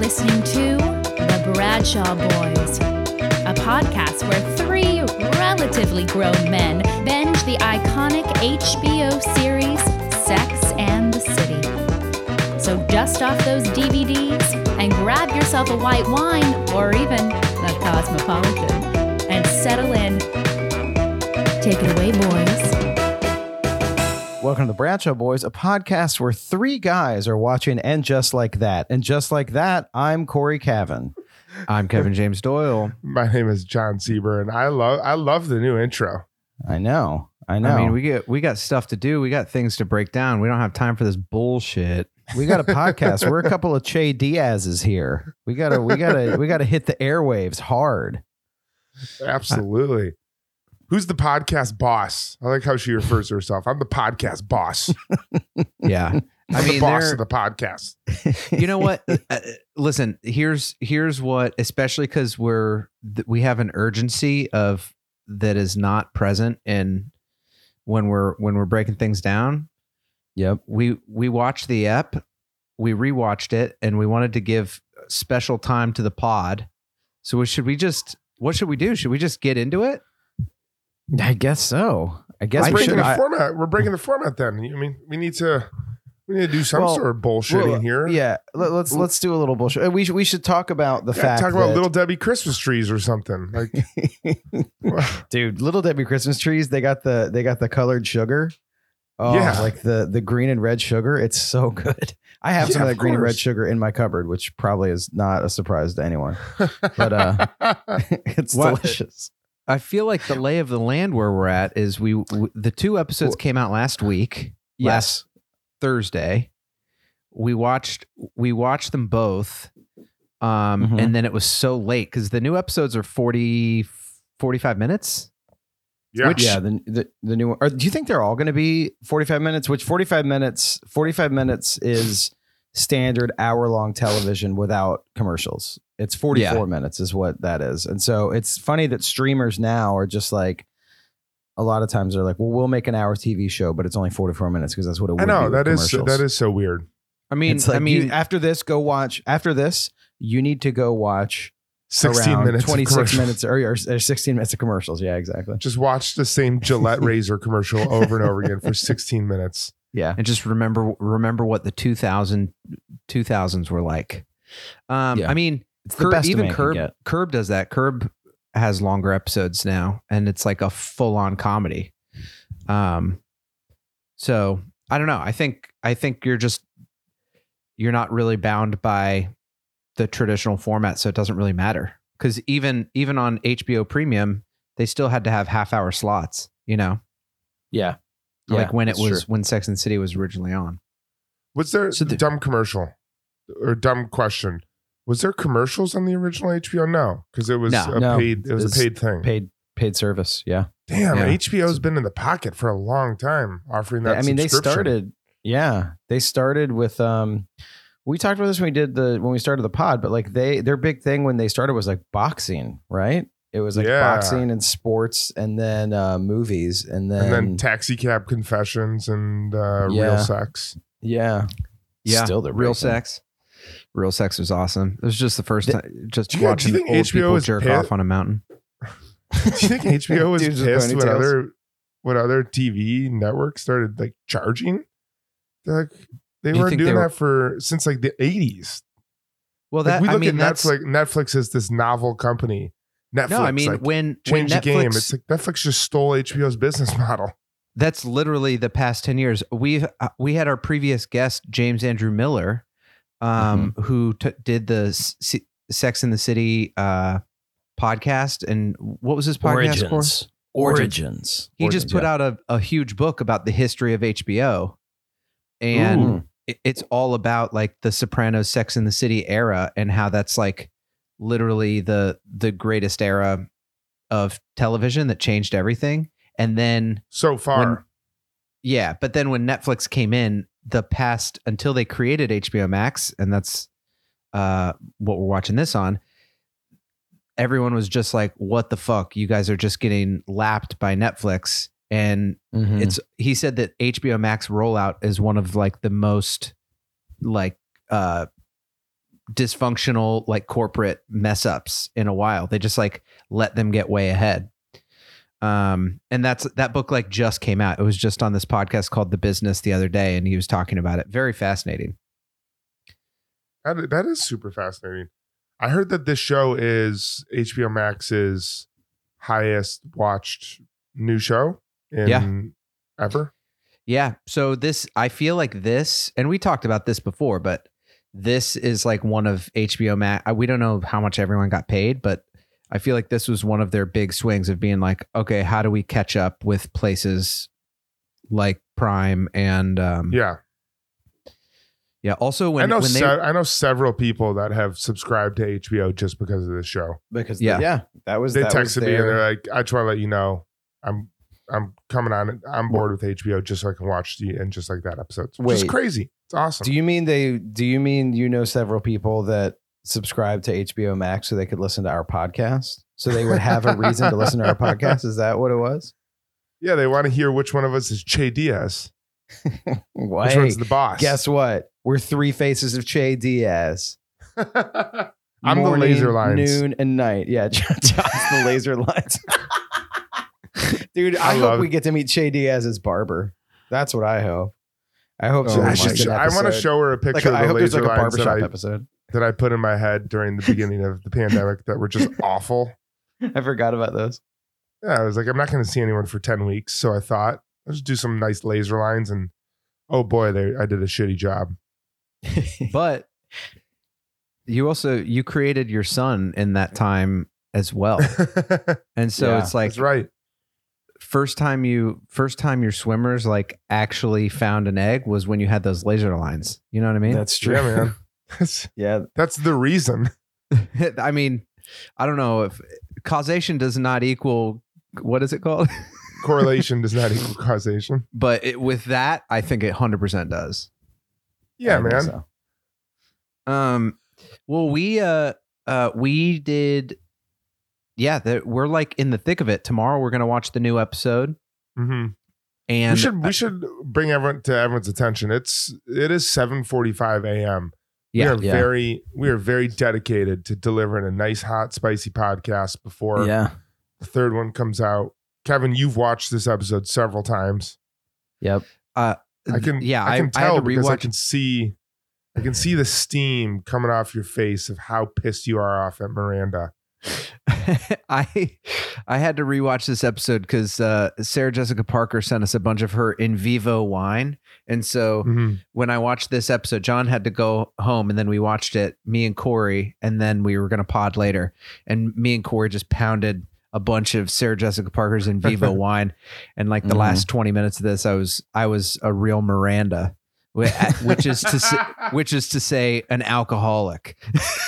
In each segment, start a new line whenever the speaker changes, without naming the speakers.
listening to The Bradshaw Boys, a podcast where three relatively grown men binge the iconic HBO series Sex and the City. So dust off those DVDs and grab yourself a white wine or even a Cosmopolitan and settle in. Take it away, boys.
Welcome to The Bradshaw Boys, a podcast where three guys are watching And Just Like That. And just like that, I'm Corey Cavan.
I'm Kevin James Doyle.
My name is John Sieber, and I love the new intro.
I know.
I mean, we got stuff to do. We got things to break down. We don't have time for this bullshit.
We got a podcast. We're a couple of Che Diaz's here. We gotta hit the airwaves hard.
Absolutely. Who's the podcast boss? I like how she refers to herself. I'm the podcast boss.
Yeah.
I'm the boss of the podcast.
You know what? Listen, here's what, especially because we have an urgency of that is not present in when we're breaking things down.
Yep.
We watched the ep, we rewatched it, and we wanted to give special time to the pod. So what should we do? Should we just get into it?
I guess so.
We're breaking the format then. I mean, we need to do some sort of bullshitting here.
Yeah, let's do a little bullshit. We should talk about the fact.
Talk about Little Debbie Christmas trees or something. Like,
dude, Little Debbie Christmas trees. They got the colored sugar. Oh, yeah, like the green and red sugar. It's so good. I have some of that green and red sugar in my cupboard, which probably is not a surprise to anyone. But it's delicious.
I feel like the lay of the land where we're at is the two episodes came out last week.
Yes.
Last Thursday. We watched them both. And then it was so late because the new episodes are 45 minutes.
Yeah.
The new one. Or do you think they're all going to be 45 minutes? Which 45 minutes is standard hour-long television without commercials. It's 44 minutes is what that is. And so it's funny that streamers now are just like, a lot of times they're like, well, we'll make an hour TV show, but it's only 44 minutes because that's what it would be. I know,
that is so weird.
I mean, after this, you need to go watch
16 minutes,
26 minutes or 16 minutes of commercials. Yeah, exactly.
Just watch the same Gillette razor commercial over and over again for 16 minutes.
Yeah.
And just remember what the 2000s were like. I mean,
it's the best
even Curb does that. Curb has longer episodes now, and it's like a full-on comedy. So I don't know. I think you're not really bound by the traditional format, so it doesn't really matter. Because even on HBO Premium, they still had to have half-hour slots. You know?
Yeah.
Like when Sex and the City was originally on.
Was there dumb commercial or dumb question? Was there commercials on the original HBO? No, because it was a paid thing.
Paid service. Yeah.
Damn, yeah. HBO's been in the pocket for a long time offering that.
I mean, they started with we talked about this when we started the pod, but like their big thing when they started was like boxing, right? It was like boxing and sports, and then movies, and then
Taxi Cab Confessions and Real Sex.
Yeah.
Still the Real Sex. Real Sex was awesome. It was just the first time just watching old
HBO
people jerk off on a mountain.
Do you think HBO was pissed when other TV networks started like charging? They weren't doing that since like the 80s.
Well,
Netflix is this novel company. Netflix. No, I mean when the game, it's like Netflix just stole HBO's business model.
That's literally the past 10 years. We had our previous guest James Andrew Miller, who did the Sex and the City podcast, and what was his podcast?
Origins.
He just put out a huge book about the history of HBO, and it's all about like the Sopranos, Sex and the City era, and how that's like literally the greatest era of television that changed everything. And then
so far,
but then when Netflix came in, until they created HBO Max, and that's what we're watching this on, everyone was just like, what the fuck? You guys are just getting lapped by Netflix. And he said that HBO Max rollout is one of like the most like dysfunctional like corporate mess ups in a while. They just like let them get way ahead. And that book like just came out. It was just on this podcast called The Business the other day, and he was talking about it. Very fascinating.
That is super fascinating. I heard that this show is HBO Max's highest watched new show ever.
Yeah. So I feel like this, and we talked about this before, but this is like one of HBO Max. We don't know how much everyone got paid, but I feel like this was one of their big swings of being like, okay, how do we catch up with places like Prime and Yeah. Also, when
I know several people that have subscribed to HBO just because of this show.
Because
they texted me and they're like, "I just want to let you know, I'm coming on board with HBO just so I can watch and just like that episode." Which is crazy. It's awesome.
Do you mean you know several people that subscribe to HBO Max so they could listen to our podcast, so they would have a reason to listen to our podcast? Is that what it was?
Yeah, they want to hear which one of us is Che Diaz.
Which
one's the boss?
Guess what? We're three faces of Che Diaz.
I'm the laser lines.
Noon and night. Yeah, John's the laser lines. Dude, I hope we get to meet Che Diaz's barber. That's what I hope. I hope so.
I want to show her a picture of the laser lines
barbershop episode
that I put in my head during the beginning of the pandemic that were just awful.
I forgot about those.
Yeah, I was like, I'm not going to see anyone for 10 weeks. So I thought, I'll just do some nice laser lines. And oh boy, I did a shitty job.
But you created your son in that time as well. And so it's like,
that's right.
First time your swimmers like actually found an egg was when you had those laser lines. You know what I mean?
That's true.
Yeah, man. That's the reason.
I mean, I don't know if causation does not equal, what is it called?
Correlation does not equal causation.
But with that, I think it 100% does.
Yeah, man.
So. Well, we did. Yeah, we're like in the thick of it. Tomorrow we're gonna watch the new episode.
Mm-hmm.
And
we should bring everyone's attention. It is 7:45 a.m.
Yeah,
we are very dedicated to delivering a nice, hot, spicy podcast before the third one comes out. Kevin, you've watched this episode several times.
Yep.
I can tell because I can see the steam coming off your face of how pissed you are off at Miranda.
I had to rewatch this episode because Sarah Jessica Parker sent us a bunch of her in vivo wine, and so when I watched this episode, John had to go home, and then we watched it, me and Corey, and then we were going to pod later, and me and Corey just pounded a bunch of Sarah Jessica Parker's in vivo wine, and like the last 20 minutes of this, I was a real Miranda, which is to say an alcoholic.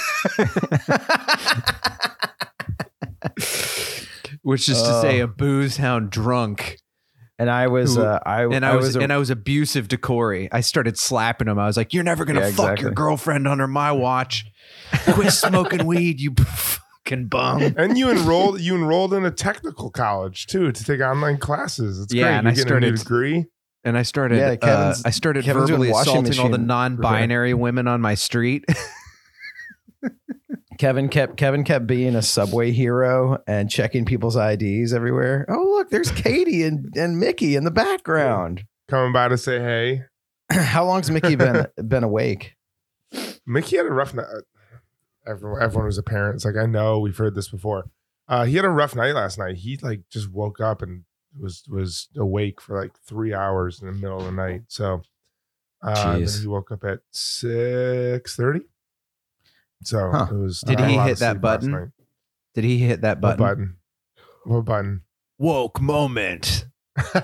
Which is to say a booze hound drunk.
And I was
abusive to Corey. I started slapping him. I was like, "You're never gonna fuck your girlfriend under my watch. Quit smoking weed, you fucking bum."
And you enrolled in a technical college too to take online classes. It's great.
And
I started a new degree.
And I started verbally assaulting all the non-binary women on my street.
Kevin kept being a Subway hero and checking people's IDs everywhere. Oh, look, there's Katie and Mickey in the background.
Coming by to say hey.
How long's Mickey been awake?
Mickey had a rough night. Everyone was a parent. It's like, I know we've heard this before. He had a rough night last night. He like just woke up and was awake for like 3 hours in the middle of the night. So then he woke up at 6:30. So it was.
Did he hit that button? Did he hit that button?
What button?
Woke moment.
Do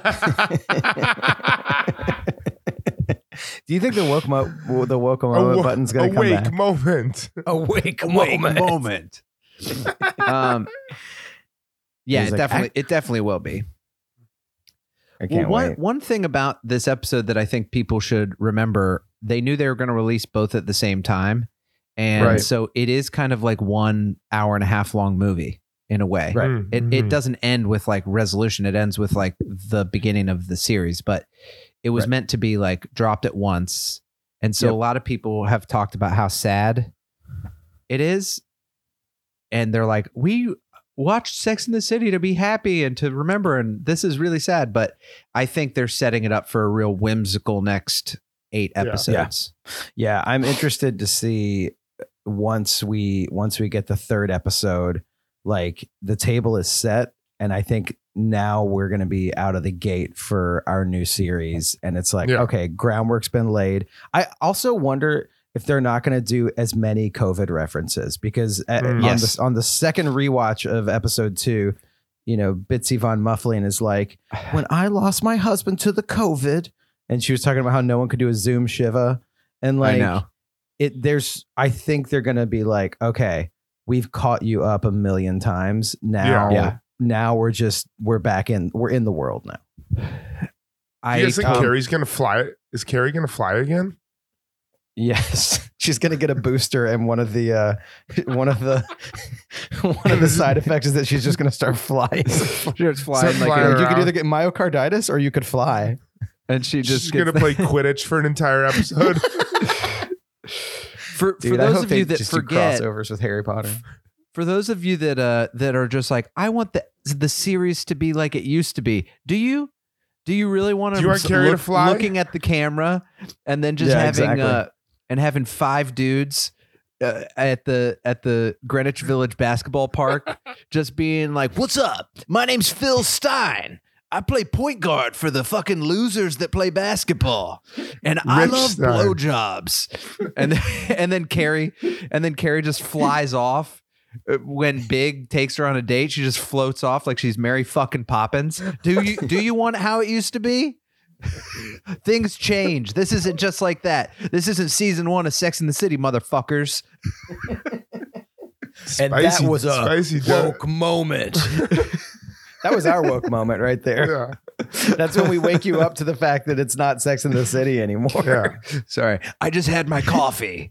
you think the woke moment button's going to come back?
Awake
moment. Yeah, it definitely will be.
I can't wait.
One thing about this episode that I think people should remember, they knew they were going to release both at the same time. And so it is kind of like 1 hour and a half long movie in a way.
Right.
It doesn't end with like resolution. It ends with like the beginning of the series, but it was meant to be like dropped at once. And so a lot of people have talked about how sad It is. And they're like, we watched Sex in the City to be happy and to remember, and this is really sad. But I think they're setting it up for a real whimsical next 8 episodes.
Yeah, I'm interested to see once we get the 3rd episode, like the table is set, and I think now we're going to be out of the gate for our new series, and it's like, okay, groundwork's been laid. I also wonder if they're not going to do as many COVID references, because on the second rewatch of episode 2, you know, Bitsy Von Muffling is like, when I lost my husband to the COVID, and she was talking about how no one could do a Zoom Shiva, and like, I think they're going to be like, okay, we've caught you up a million times now. Now we're in the world now.
Do you guys think Carrie's going to fly? Is Carrie going to fly again?
Yes, she's gonna get a booster, and one of the side effects is that she's just gonna start flying.
She's flying
you could either get myocarditis or you could fly.
And she's
gonna play Quidditch for an entire episode.
For those of you that forget
crossovers with Harry Potter.
For those of you that are just like, I want the series to be like it used to be. Do you really want
Carrie to fly?
Looking at the camera and then just having 5 dudes at the Greenwich Village basketball park just being like, "What's up? My name's Phil Stein. I play point guard for the fucking losers that play basketball, and I love blowjobs." And then Carrie just flies off. When Big takes her on a date, she just floats off like she's Mary fucking Poppins. Do you want how it used to be? Things change. This isn't just like that. This isn't season 1 of Sex in the City, motherfuckers.
And that was a woke moment. That was our woke moment right there. Yeah. That's when we wake you up to the fact that it's not Sex in the City anymore.
Yeah.
Sorry, I just had my coffee.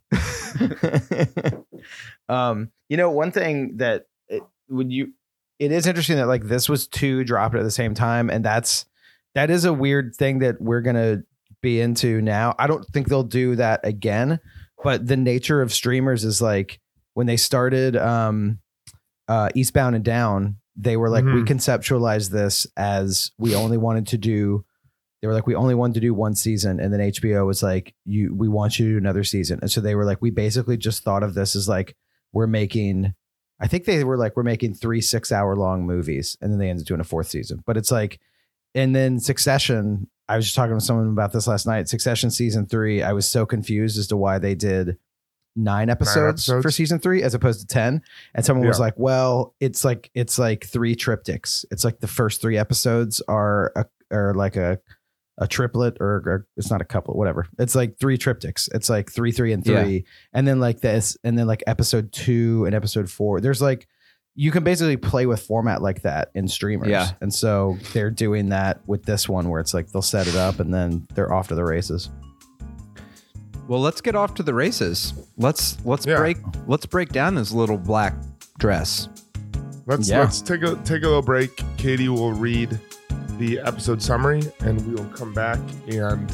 You know, one thing that it is interesting that like this was 2 dropped at the same time, and that is a weird thing that we're gonna be into now. I don't think they'll do that again, but the nature of streamers is like when they started Eastbound and Down, they were like, we conceptualized this as we only wanted to do 1 season, and then HBO was like, we want you to do another season. And so they were like, we basically just thought of this as like, we're making 3 6-hour long movies, and then they ended up doing a 4th season. But it's like, and then Succession, I was just talking to someone about this last night. Succession season 3, I was so confused as to why they did 9 episodes for season 3 as opposed to 10. And someone was like, well, it's like 3 triptychs. It's like the first 3 episodes are like a triplet, or it's not a couplet, whatever. It's like 3 triptychs. It's like 3, 3, and 3. Yeah. And then like this, and then like episode 2 and episode 4. There's like, you can basically play with format like that in streamers. Yeah. And so they're doing that with this one where it's like they'll set it up and then they're off to the races.
Well, let's get off to the races. Let's break down this little black dress.
Let's take a little break. Katie will read the episode summary, and we will come back and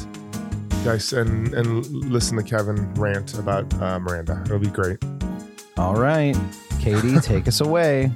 listen to Kevin rant about Miranda. It'll be great.
All right, Katie, take us away.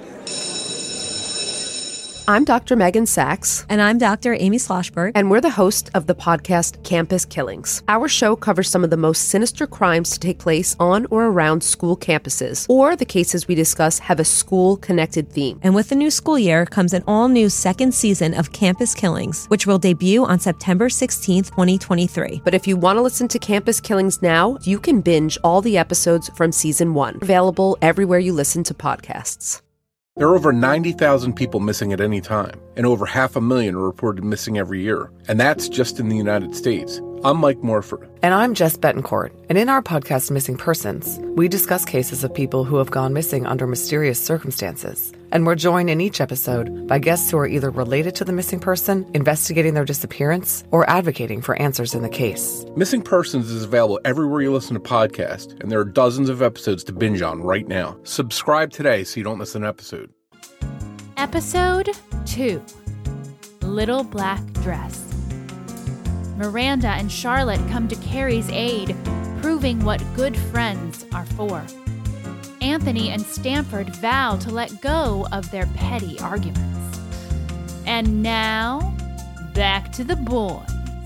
I'm Dr. Megan Sachs.
And I'm Dr. Amy Schlossberg.
And we're the host of the podcast Campus Killings. Our show covers some of the most sinister crimes to take place on or around school campuses, or the cases we discuss have a school-connected theme.
And with the new school year comes an all-new 2nd season of Campus Killings, which will debut on September 16th, 2023.
But if you want to listen to Campus Killings now, you can binge all the episodes from season 1. Available everywhere you listen to podcasts.
There are over 90,000 people missing at any time, and over 500,000 are reported missing every year. And that's just in the United States. I'm Mike Morford.
And I'm Jess Betancourt. And in our podcast, Missing Persons, we discuss cases of people who have gone missing under mysterious circumstances. And we're joined in each episode by guests who are either related to the missing person, investigating their disappearance, or advocating for answers in the case.
Missing Persons is available everywhere you listen to podcasts, and there are dozens of episodes to binge on right now. Subscribe today so you don't miss an episode.
Episode 2, Little Black Dress. Miranda and Charlotte come to Carrie's aid, proving what good friends are for. Anthony and Stanford vow to let go of their petty arguments. And now, back to the boys.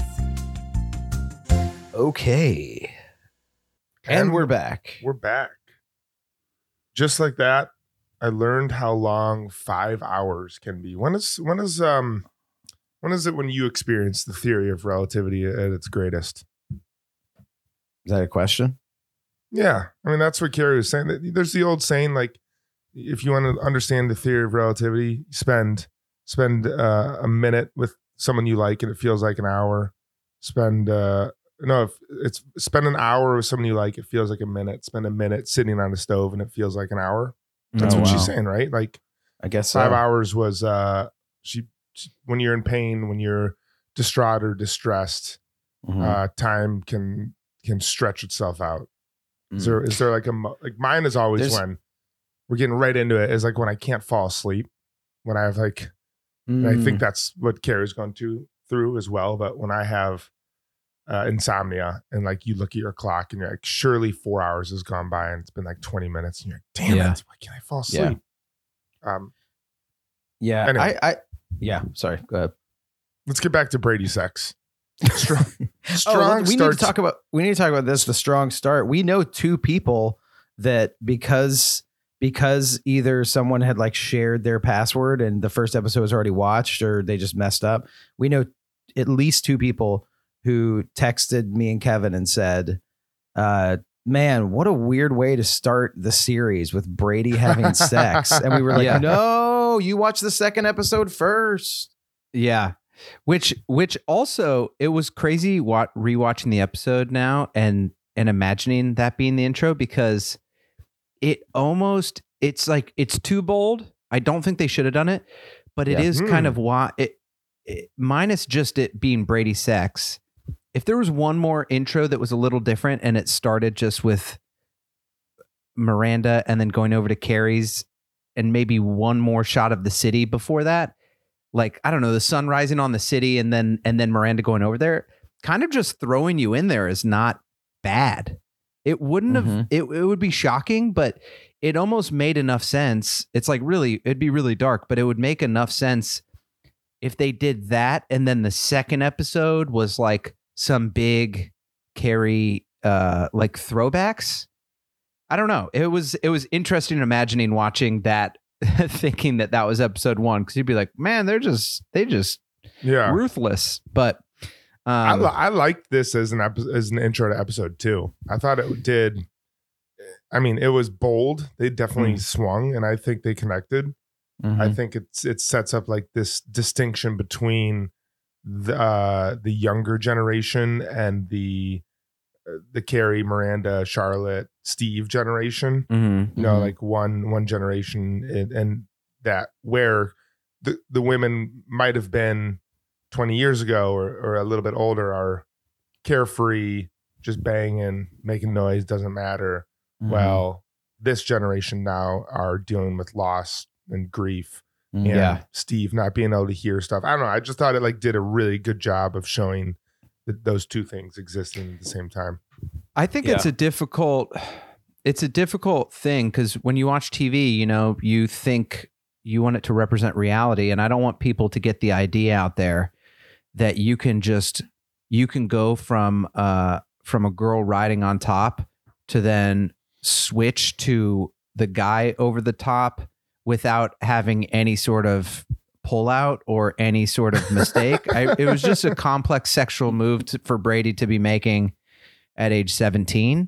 Okay. And we're back.
We're back. Just like that, I learned how long 5 hours can be. When is it when you experience the theory of relativity at its greatest?
Is that a question?
Yeah. I mean, that's what Carrie was saying. There's the old saying, like, if you want to understand the theory of relativity, spend a minute with someone you like and it feels like an hour. Spend an hour with someone you like, it feels like a minute. Spend a minute sitting on a stove and it feels like an hour. That's what she's saying, right? Like,
I guess
5
so.
hours was she when you're in pain, when you're distraught or distressed, time can stretch itself out. Is there like like mine is always when we're getting right into it, is like when I can't fall asleep, when I have like, and I think that's what Carrie's gone through as well. But when I have insomnia and like you look at your clock and you're like, surely 4 hours has gone by and it's been like 20 minutes and you're like, damn it, why can't I fall asleep? Anyway.
Sorry, go ahead.
Let's get back to Brady sex. Strong
we need to talk about this, the strong start. We know two people that because either someone had like shared their password and the first episode was already watched, or they just messed up. We know at least two people who texted me and Kevin and said, man, what a weird way to start the series with Brady having sex. And we were like, no, you watch the second episode first.
Yeah. Which also, it was crazy rewatching the episode now and imagining that being the intro, because it's like, it's too bold. I don't think they should have done it, but it is kind of why it minus just it being Brady sex. If there was one more intro that was a little different and it started just with Miranda and then going over to Carrie's and maybe one more shot of the city before that, like, I don't know, the sun rising on the city and then Miranda going over there, kind of just throwing you in there is not bad. It wouldn't have, it would be shocking, but it almost made enough sense. It's like, really, it'd be really dark, but it would make enough sense if they did that. And then the second episode was like some big Carrie, like throwbacks. I don't know. It was interesting imagining watching that, thinking that was episode one, because you'd be like, man, they just ruthless. But
I liked this as an intro to episode 2. I thought it did. I mean, it was bold. They definitely swung, and I think they connected. I think it sets up like this distinction between the younger generation and the Carrie, Miranda, Charlotte, Steve generation. You know, like one generation, and that where the women might have been 20 years ago or a little bit older are carefree, just banging, making noise, doesn't matter. Well, this generation now are dealing with loss and grief, and Steve not being able to hear stuff. I don't know. I just thought it like did a really good job of showing that those two things existing at the same time.
I think it's a difficult thing, because when you watch TV, you know, you think you want it to represent reality, and I don't want people to get the idea out there that you can go from a girl riding on top to then switch to the guy over the top without having any sort of pullout or any sort of mistake. It was just a complex sexual move for Brady to be making at age 17.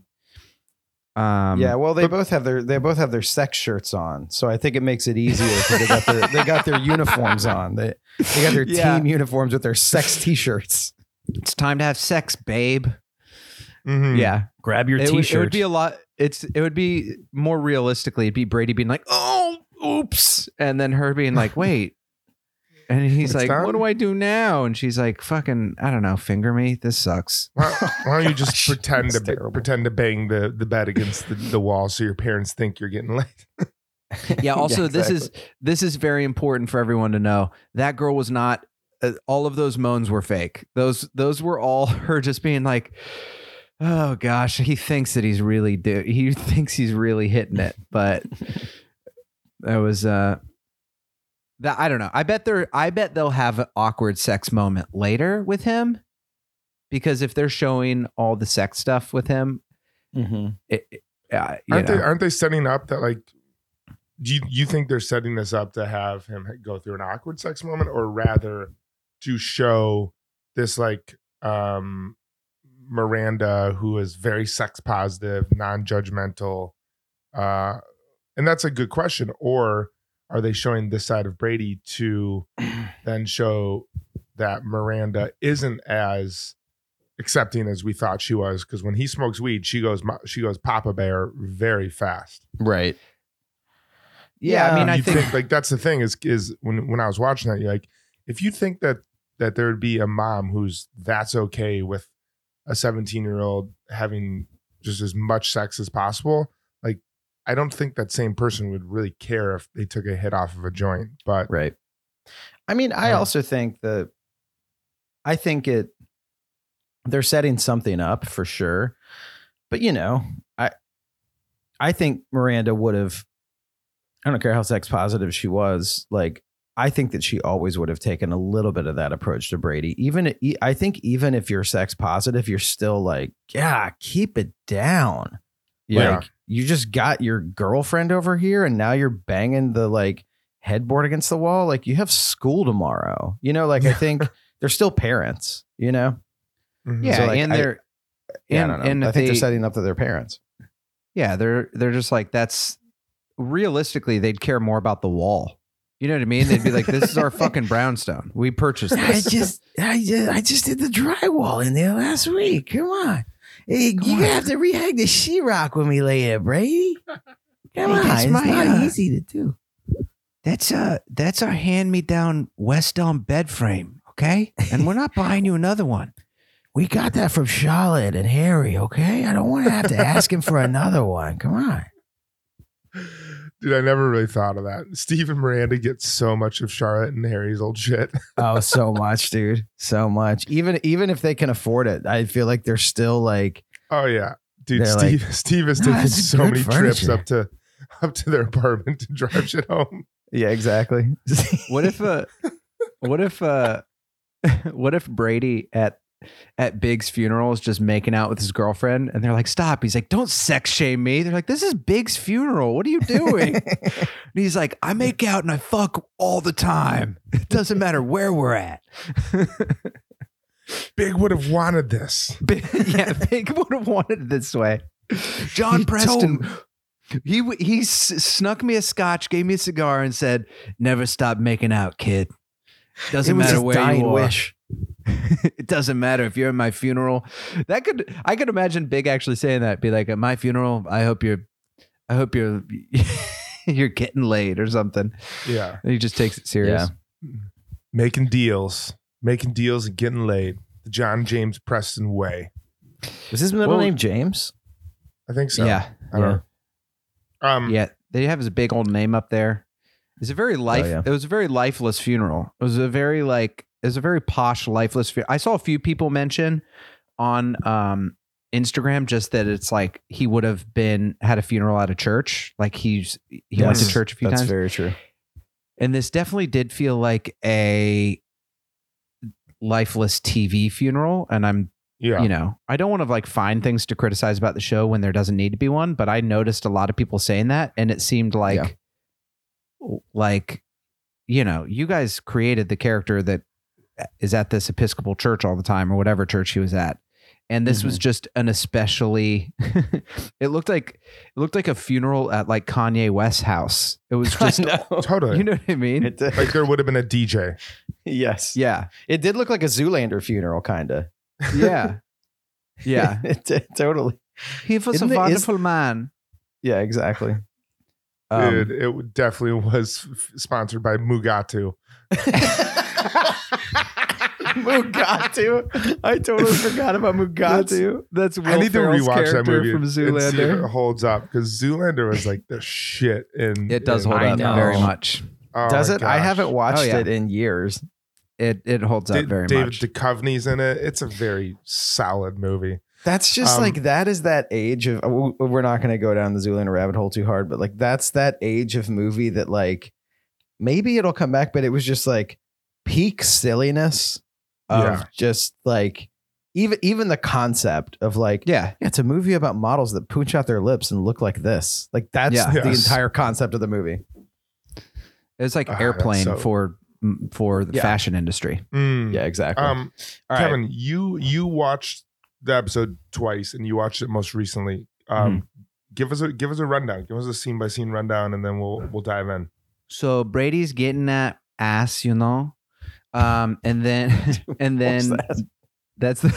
Well, they both have their sex shirts on, so I think it makes it easier because they got their uniforms on. They got their team uniforms with their sex t-shirts.
It's time to have sex, babe.
Yeah, grab your t-shirt.
It would be a lot. It would be more realistically, it'd be Brady being like, "Oh, oops," and then her being like, "Wait." And he's like, "What do I do now?" And she's like, "Fucking, I don't know, finger me. This sucks."
Why don't you just pretend to bang the bed against the wall so your parents think you're getting laid?
Yeah. Also, this is very important for everyone to know. That girl was not. All of those moans were fake. Those were all her just being like, Oh gosh, he thinks that he's really he thinks he's really hitting it, but that was that I don't know. I bet they'll have an awkward sex moment later with him, because if they're showing all the sex stuff with him,
aren't they setting up that, like, do you think they're setting this up to have him go through an awkward sex moment, or rather to show this like Miranda, who is very sex positive, non-judgmental, and that's a good question. Or are they showing this side of Brady to then show that Miranda isn't as accepting as we thought she was? Because when he smokes weed, she goes Papa Bear very fast.
Right.
Yeah, I mean, I think
like that's the thing is when I was watching that, you're like, if you think that there would be a mom that's okay with a 17-year-old having just as much sex as possible, like, I don't think that same person would really care if they took a hit off of a joint. But
right. I mean, I also think they're setting something up for sure. But, you know, I think Miranda would have, I don't care how sex positive she was, like, I think that she always would have taken a little bit of that approach to Brady. I think even if you're sex positive, you're still like, yeah, keep it down.
Yeah.
Like, you just got your girlfriend over here and now you're banging the like headboard against the wall. Like, you have school tomorrow, you know, like, I think they're still parents, you know?
Yeah.
So, like,
and they're,
I think they're setting up to their parents.
Yeah. They're just like, that's realistically, they'd care more about the wall. You know what I mean? They'd be like, this is our fucking brownstone. We purchased this.
I just did the drywall in there last week. Come on. Hey, you're going to have to rehang the sheetrock when we lay it, Brady. Come on. It's not easy to do.
That's our hand-me-down West Elm bed frame, okay? And we're not buying you another one.
We got that from Charlotte and Harry, okay? I don't want to have to ask him for another one. Come on.
Dude, I never really thought of that. Steve and Miranda get so much of Charlotte and Harry's old shit.
Oh, so much, dude. So much. Even if they can afford it, I feel like they're still like,
oh yeah. Dude,
Steve
has taken so many trips up to their apartment to drive shit home.
Yeah, exactly.
What if Brady at Big's funeral is just making out with his girlfriend, and they're like, stop. He's like, don't sex shame me. They're like, this is Big's funeral. What are you doing? And he's like, I make out and I fuck all the time. It doesn't matter where we're at.
Big would have wanted this.
Big would have wanted it this way. John Preston, he snuck me a scotch, gave me a cigar, and said, never stop making out, kid. Doesn't matter where you are. Wish. It doesn't matter if you're at my funeral. I could imagine Big actually saying that. Be like, at my funeral, I hope you're you're getting laid or something.
Yeah.
And he just takes it serious.
Yeah. Making deals and getting laid. The John James Preston way.
Was his middle name James?
I think so.
Yeah.
I don't know.
Yeah. They have his big old name up there. It's a very It was a very lifeless funeral. It was a very posh, lifeless funeral. I saw a few people mention on Instagram just that it's like he would have had a funeral at a church. Like he went to church a few times.
That's very true.
And this definitely did feel like a lifeless TV funeral. And you know, I don't want to like find things to criticize about the show when there doesn't need to be one, but I noticed a lot of people saying that, and it seemed like, you know, you guys created the character that is at this Episcopal church all the time, or whatever church he was at. And this was just an especially, it looked like a funeral at like Kanye West's house. It was just
totally,
you know what I mean?
Like there would have been a DJ.
Yes.
Yeah.
It did look like a Zoolander funeral, kind of.
Yeah. Yeah.
Totally.
He was a wonderful man.
Yeah, exactly.
Dude, it definitely was sponsored by Mugatu.
Mugatu. I totally forgot about Mugatu.
That's Will
I need
Ferrell's
to rewatch that movie
from
and see if
Zoolander.
it holds up, because Zoolander was like the shit.
It does hold up very much.
Oh,
does it?
gosh.
I haven't watched it in years.
It holds up very
David
much.
Duchovny's in it. It's a very solid movie.
That's just like, that is that age of, we're not going to go down the Zoolander rabbit hole too hard, but like, that's that age of movie that like, maybe it'll come back, but it was just like peak silliness of just like, even the concept of like, it's a movie about models that pooch out their lips and look like this. Like that's the entire concept of the movie.
It was like Airplane for the fashion industry.
Yeah, exactly.
All Kevin, right. you watched the episode twice and you watched it most recently. Give us a rundown. Give us a scene by scene rundown, and then we'll dive in. So
Brady's getting that ass, and then that's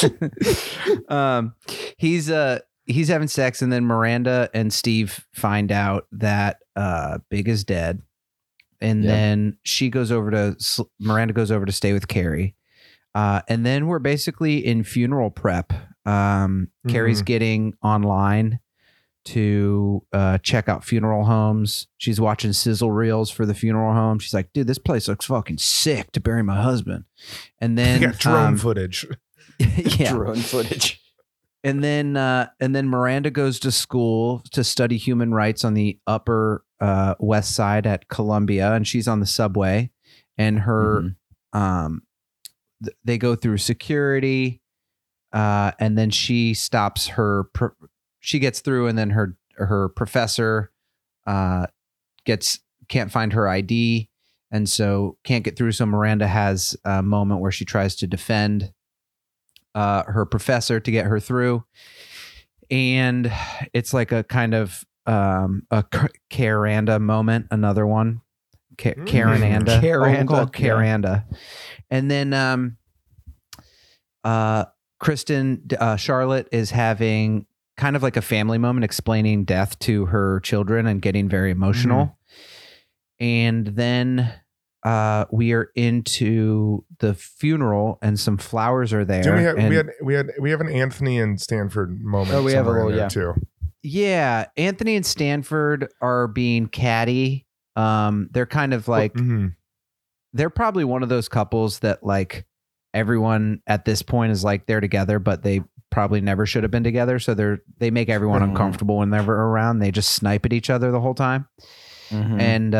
he's having sex, and then Miranda and Steve find out that Big is dead, and then Miranda goes over to stay with Carrie. And then we're basically in funeral prep. Carrie's getting online to check out funeral homes. She's watching sizzle reels for the funeral home. She's like, dude, this place looks fucking sick to bury my husband. And then
got drone footage.
Drone footage.
And then Miranda goes to school to study human rights on the Upper West Side at Columbia, and she's on the subway, and her they go through security, and then she stops her. She gets through, and then her professor can't find her ID, and so can't get through. So Miranda has a moment where she tries to defend her professor to get her through, and it's like a kind of a Caranda moment. Another one, Caranda. And then Kristen Charlotte is having kind of like a family moment, explaining death to her children and getting very emotional. And then we are into the funeral, and some flowers are there.
We have an Anthony and Stanford moment.
Oh, we have a little
too.
Yeah, Anthony and Stanford are being catty. They're kind of like they're probably one of those couples that like everyone at this point is like they're together, but they probably never should have been together. So they make everyone uncomfortable when they're around. They just snipe at each other the whole time. And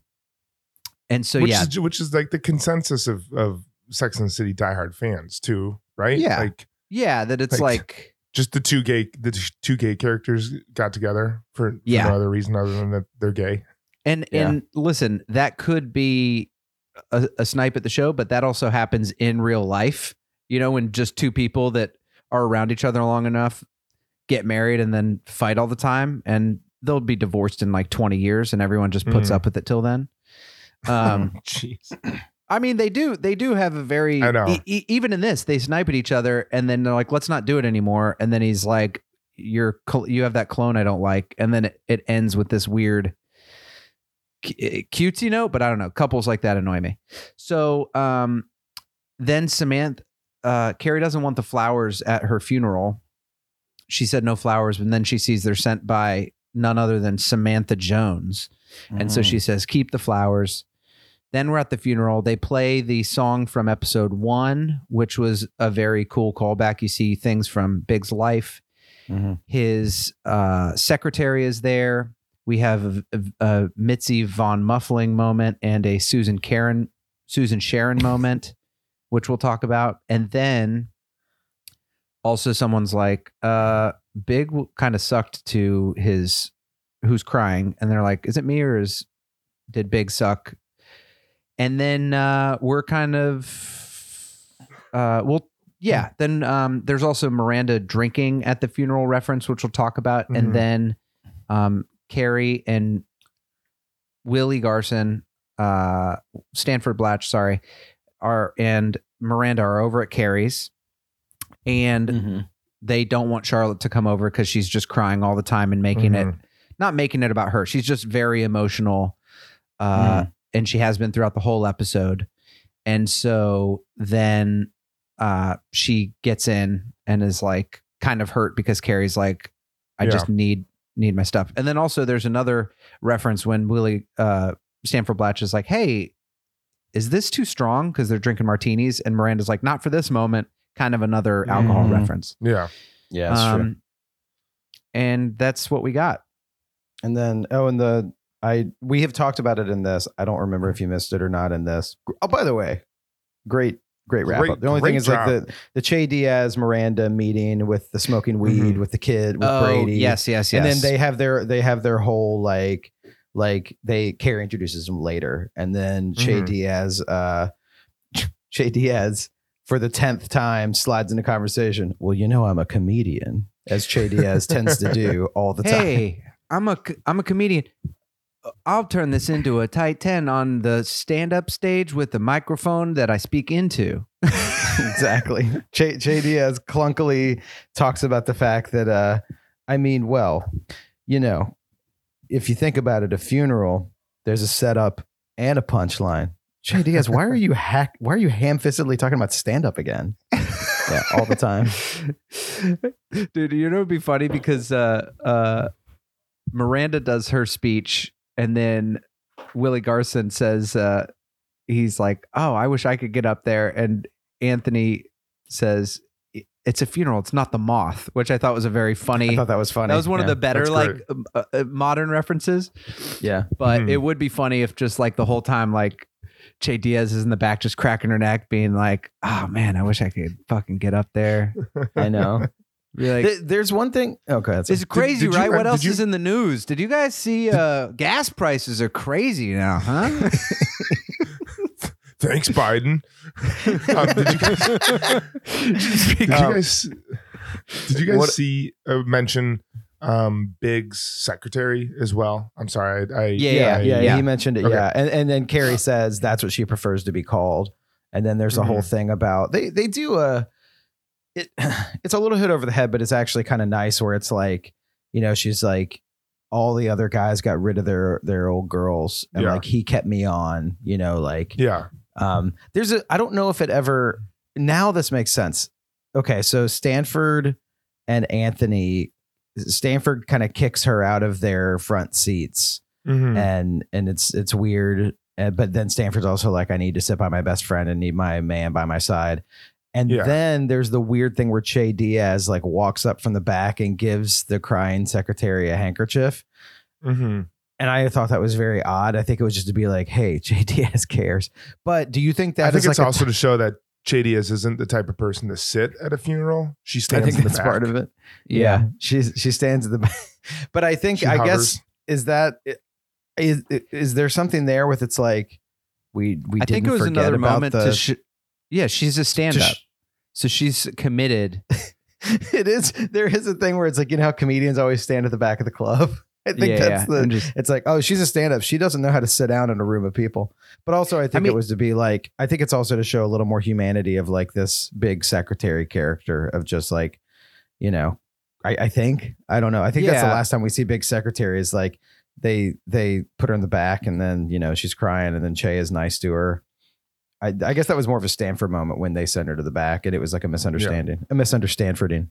so
which is like the consensus of Sex and the City diehard fans too, right?
Yeah, that it's like
just the two gay characters got together for no other reason other than that they're gay.
And listen, that could be a snipe at the show, but that also happens in real life. When just two people that are around each other long enough get married and then fight all the time, and they'll be divorced in like 20 years, and everyone just puts up with it till then.
Jeez.
I mean, they do have a very, even in this, they snipe at each other, and then they're like, let's not do it anymore. And then he's like, you have that clone I don't like. And then it ends with this weird cutesy note, but I don't know. Couples like that annoy me. So then Samantha, Carrie doesn't want the flowers at her funeral. She said no flowers, and then she sees they're sent by none other than Samantha Jones. And so she says, keep the flowers. Then we're at the funeral. They play the song from episode 1, which was a very cool callback. You see things from Big's life. His secretary is there. We have a Mitzi Von Muffling moment and a Susan Sharon moment, which we'll talk about. And then also someone's like, Big kind of sucked to who's crying. And they're like, is it me or did Big suck? And then we're kind of, then there's also Miranda drinking at the funeral reference, which we'll talk about. And then Carrie and Willie Garson, Stanford Blatch, and Miranda are over at Carrie's, and they don't want Charlotte to come over because she's just crying all the time and not making it about her. She's just very emotional, and she has been throughout the whole episode. And so then she gets in and is like kind of hurt because Carrie's like, I just need my stuff. And then also there's another reference when Willie Stanford Blatch is like, hey, is this too strong? Because they're drinking martinis, and Miranda's like, not for this moment. Kind of another alcohol reference.
Yeah.
Yeah, that's true.
And that's what we got.
And then, we have talked about it in this. I don't remember if you missed it or not in this. Oh, by the way, great wrap up. The only thing is
job.
like the Che Diaz Miranda meeting with the smoking weed with the kid with Brady.
Yes.
And then they have their whole like Carrie introduces him later, and then Che Diaz for the 10th time slides into conversation. Well, you know, I'm a comedian, as Che Diaz tends to do all the time.
Hey, I'm a comedian. I'll turn this into a tight 10 on the stand-up stage with the microphone that I speak into.
Exactly. Che Diaz clunkily talks about the fact that, if you think about it, a funeral, there's a setup and a punchline. Che Diaz, why are you ham-fistedly talking about stand-up again? Yeah, all the time.
Dude, you know, it'd be funny because Miranda does her speech, and then Willie Garson says, he's like, oh, I wish I could get up there. And Anthony says, it's a funeral. It's not the moth, which I thought was a very funny.
I thought that was funny.
That was one of the better modern references.
Yeah.
But it would be funny if just like the whole time, like Che Diaz is in the back just cracking her neck being like, oh man, I wish I could fucking get up there.
I know.
Like,
there's one thing. Okay.
It's crazy,
did you-
right? What else
did you-
is in the news? Did you guys see gas prices are crazy now, huh?
Thanks, Biden. Did you guys see mention Big's secretary as well? I'm sorry.
Yeah. He mentioned it.
Okay.
Yeah. And then Carrie says that's what she prefers to be called. And then there's a whole thing about they do it's a little hit over the head, but it's actually kind of nice where it's like, you know, she's like, all the other guys got rid of their old girls, and like he kept me on, you know, like I don't know if it ever, now this makes sense. Okay, so Stanford kind of kicks her out of their front seats, and it's weird. But then Stanford's also like, I need to sit by my best friend and need my man by my side. And then there's the weird thing where Che Diaz like walks up from the back and gives the crying secretary a handkerchief. And I thought that was very odd. I think it was just to be like, hey, Che Diaz cares. But do you think that
I think it's
like
also to show that Che Diaz isn't the type of person to sit at a funeral. She stands
I think
in the
that's
back.
part of it. Yeah. She stands at the back. But I think, I guess, is there something there with it's like, we
I think it was
forget
another
about
moment to she's a stand-up. So she's committed.
It is. There is a thing where it's like, you know how comedians always stand at the back of the club? I think it's like, oh, she's a stand-up. She doesn't know how to sit down in a room of people. But also I think it was to be like, I think it's also to show a little more humanity of like this big secretary character of just like, you know, I think, I don't know. I think that's the last time we see big secretary is like, they put her in the back and then, you know, she's crying and then Che is nice to her. I guess that was more of a Stanford moment when they sent her to the back and it was like a misunderstanding, a misunderstanding.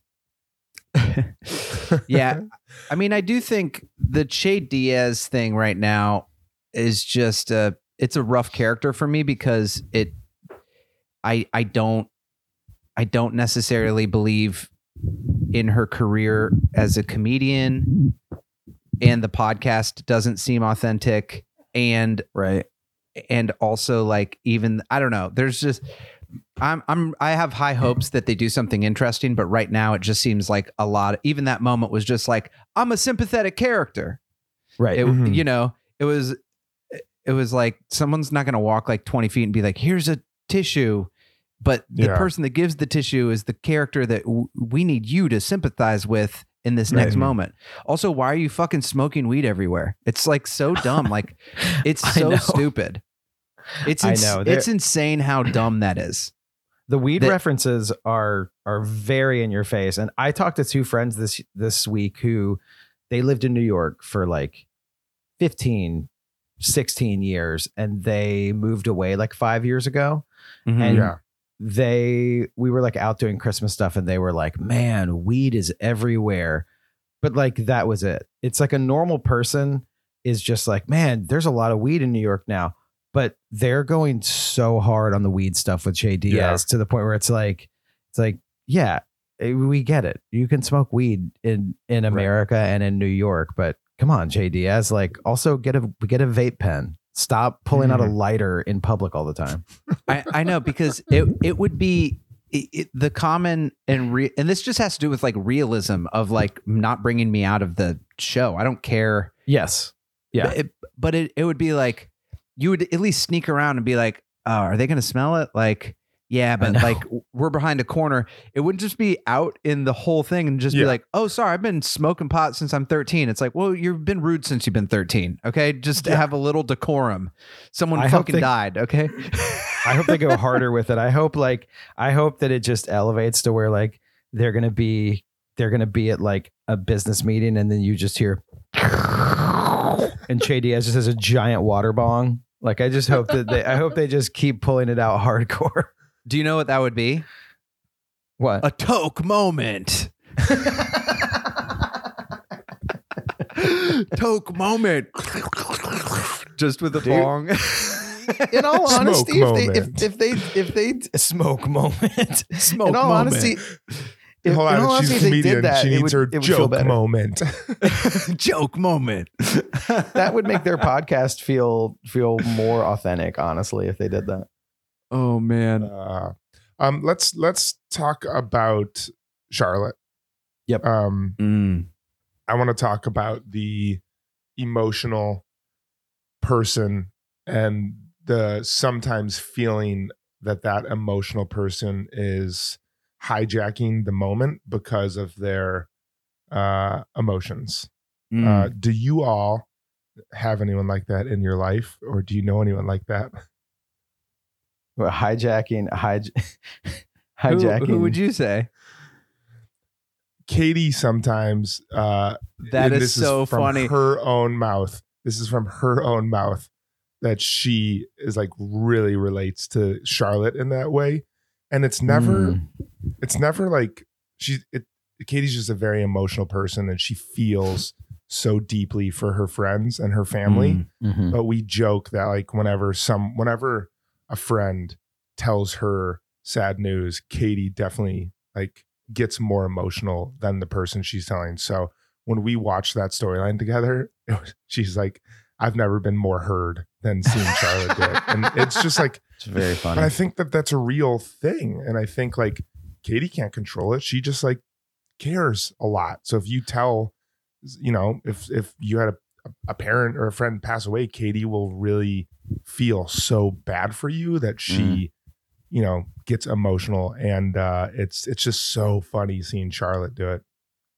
Yeah. I mean, I do think the Che Diaz thing right now is just it's a rough character for me because I don't necessarily believe in her career as a comedian, and the podcast doesn't seem authentic, and and also like, even, I don't know, there's just, I have high hopes that they do something interesting, but right now it just seems like a lot, even that moment was just like, I'm a sympathetic character.
Right.
You know, it was like, someone's not going to walk like 20 feet and be like, here's a tissue. But the person that gives the tissue is the character that we need you to sympathize with in this next moment. Also, why are you fucking smoking weed everywhere? It's like so dumb. Like, it's so stupid. It's insane how dumb that is.
The weed references are very in your face. And I talked to two friends this week who they lived in New York for like 15, 16 years, and they moved away like 5 years ago. And we were like out doing Christmas stuff, and they were like, man, weed is everywhere. But like, that was it. It's like a normal person is just like, man, there's a lot of weed in New York now. But they're going so hard on the weed stuff with Che Diaz to the point where it's like, yeah, we get it. You can smoke weed in America and in New York, but come on, Jay Diaz, like also get a vape pen. Stop pulling out a lighter in public all the time.
I know, because it would be the common and this just has to do with like realism of like not bringing me out of the show. I don't care.
Yes. Yeah.
But it would be like, you would at least sneak around and be like, oh, are they going to smell it? Like, yeah, but like we're behind a corner. It wouldn't just be out in the whole thing and just be like, oh, sorry, I've been smoking pot since I'm 13. It's like, well, you've been rude since you've been 13. Okay. Just to have a little decorum. Someone fucking died. Okay.
I hope they go harder with it. I hope that it just elevates to where like they're going to be at like a business meeting and then you just hear and Jay Diaz just has a giant water bong. Like, I just hope that I hope they just keep pulling it out hardcore.
Do you know what that would be?
What?
A toke moment. Toke moment. Just with a bong.
In all honesty, if they
smoke moment. Smoke
in all
moment.
Honesty,
Hold on, she's a comedian. She needs her joke moment.
Joke moment.
That would make their podcast feel more authentic, honestly, if they did that.
Oh man.
Let's talk about Charlotte.
Yep.
I want to talk about the emotional person and the sometimes feeling that emotional person is hijacking the moment because of their emotions. Do you all have anyone like that in your life, or do you know anyone like that?
Well, hijacking.
Who would you say?
Katie sometimes.
That is so funny.
Her own mouth. This is from her own mouth that she is like really relates to Charlotte in that way, and it's never like Katie's just a very emotional person, and she feels so deeply for her friends and her family. But we joke that like whenever a friend tells her sad news, Katie definitely like gets more emotional than the person she's telling. So when we watched that storyline together, she's like, I've never been more heard than seeing Charlotte do it. And it's just like,
it's very funny.
But I think that's a real thing. And I think like Katie can't control it. She just like cares a lot. So if you tell, if you had a parent or a friend pass away, Katie will really feel so bad for you that she, gets emotional. And it's just so funny seeing Charlotte do it.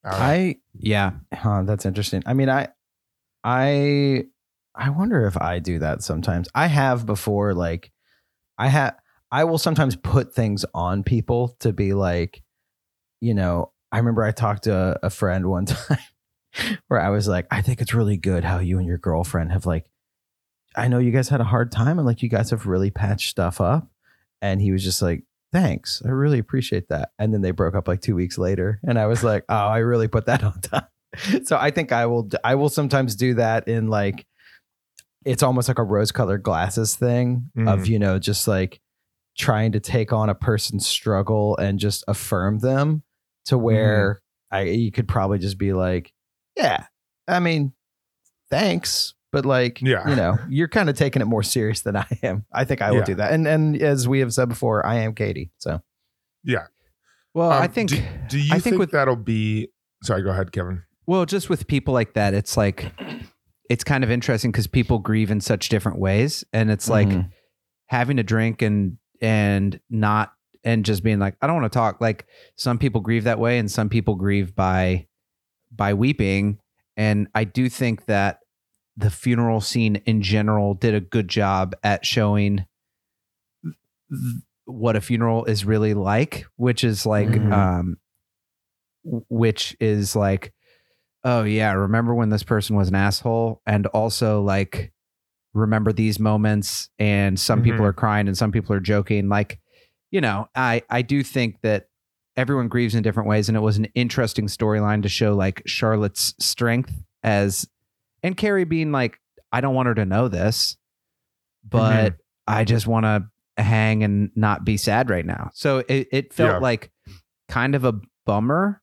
That's interesting. I mean, I wonder if I do that sometimes. I have before, like I will sometimes put things on people to be like, I remember I talked to a friend one time where I was like, I think it's really good how you and your girlfriend have like, I know you guys had a hard time and like you guys have really patched stuff up. And he was just like, thanks. I really appreciate that. And then they broke up like 2 weeks later. And I was like, oh, I really put that on top. So I think I will sometimes do that in like, it's almost like a rose colored glasses thing of, just like trying to take on a person's struggle and just affirm them to where you could probably just be like, yeah, I mean, thanks. But like, you're kind of taking it more serious than I am. I think I will do that. And as we have said before, I am Katie. So,
yeah.
Well, I think,
do you think that'll be, sorry, go ahead, Kevin.
Well, just with people like that, it's like, it's kind of interesting because people grieve in such different ways. And it's like having a drink and just being like, I don't want to talk. Like some people grieve that way and some people grieve by weeping. And I do think that the funeral scene in general did a good job at showing what a funeral is really like, which is like, oh yeah, remember when this person was an asshole? And also like, remember these moments, and some people are crying and some people are joking. Like, I do think that everyone grieves in different ways. And it was an interesting storyline to show like Charlotte's strength and Carrie being like, I don't want her to know this, but I just want to hang and not be sad right now. So it felt like kind of a bummer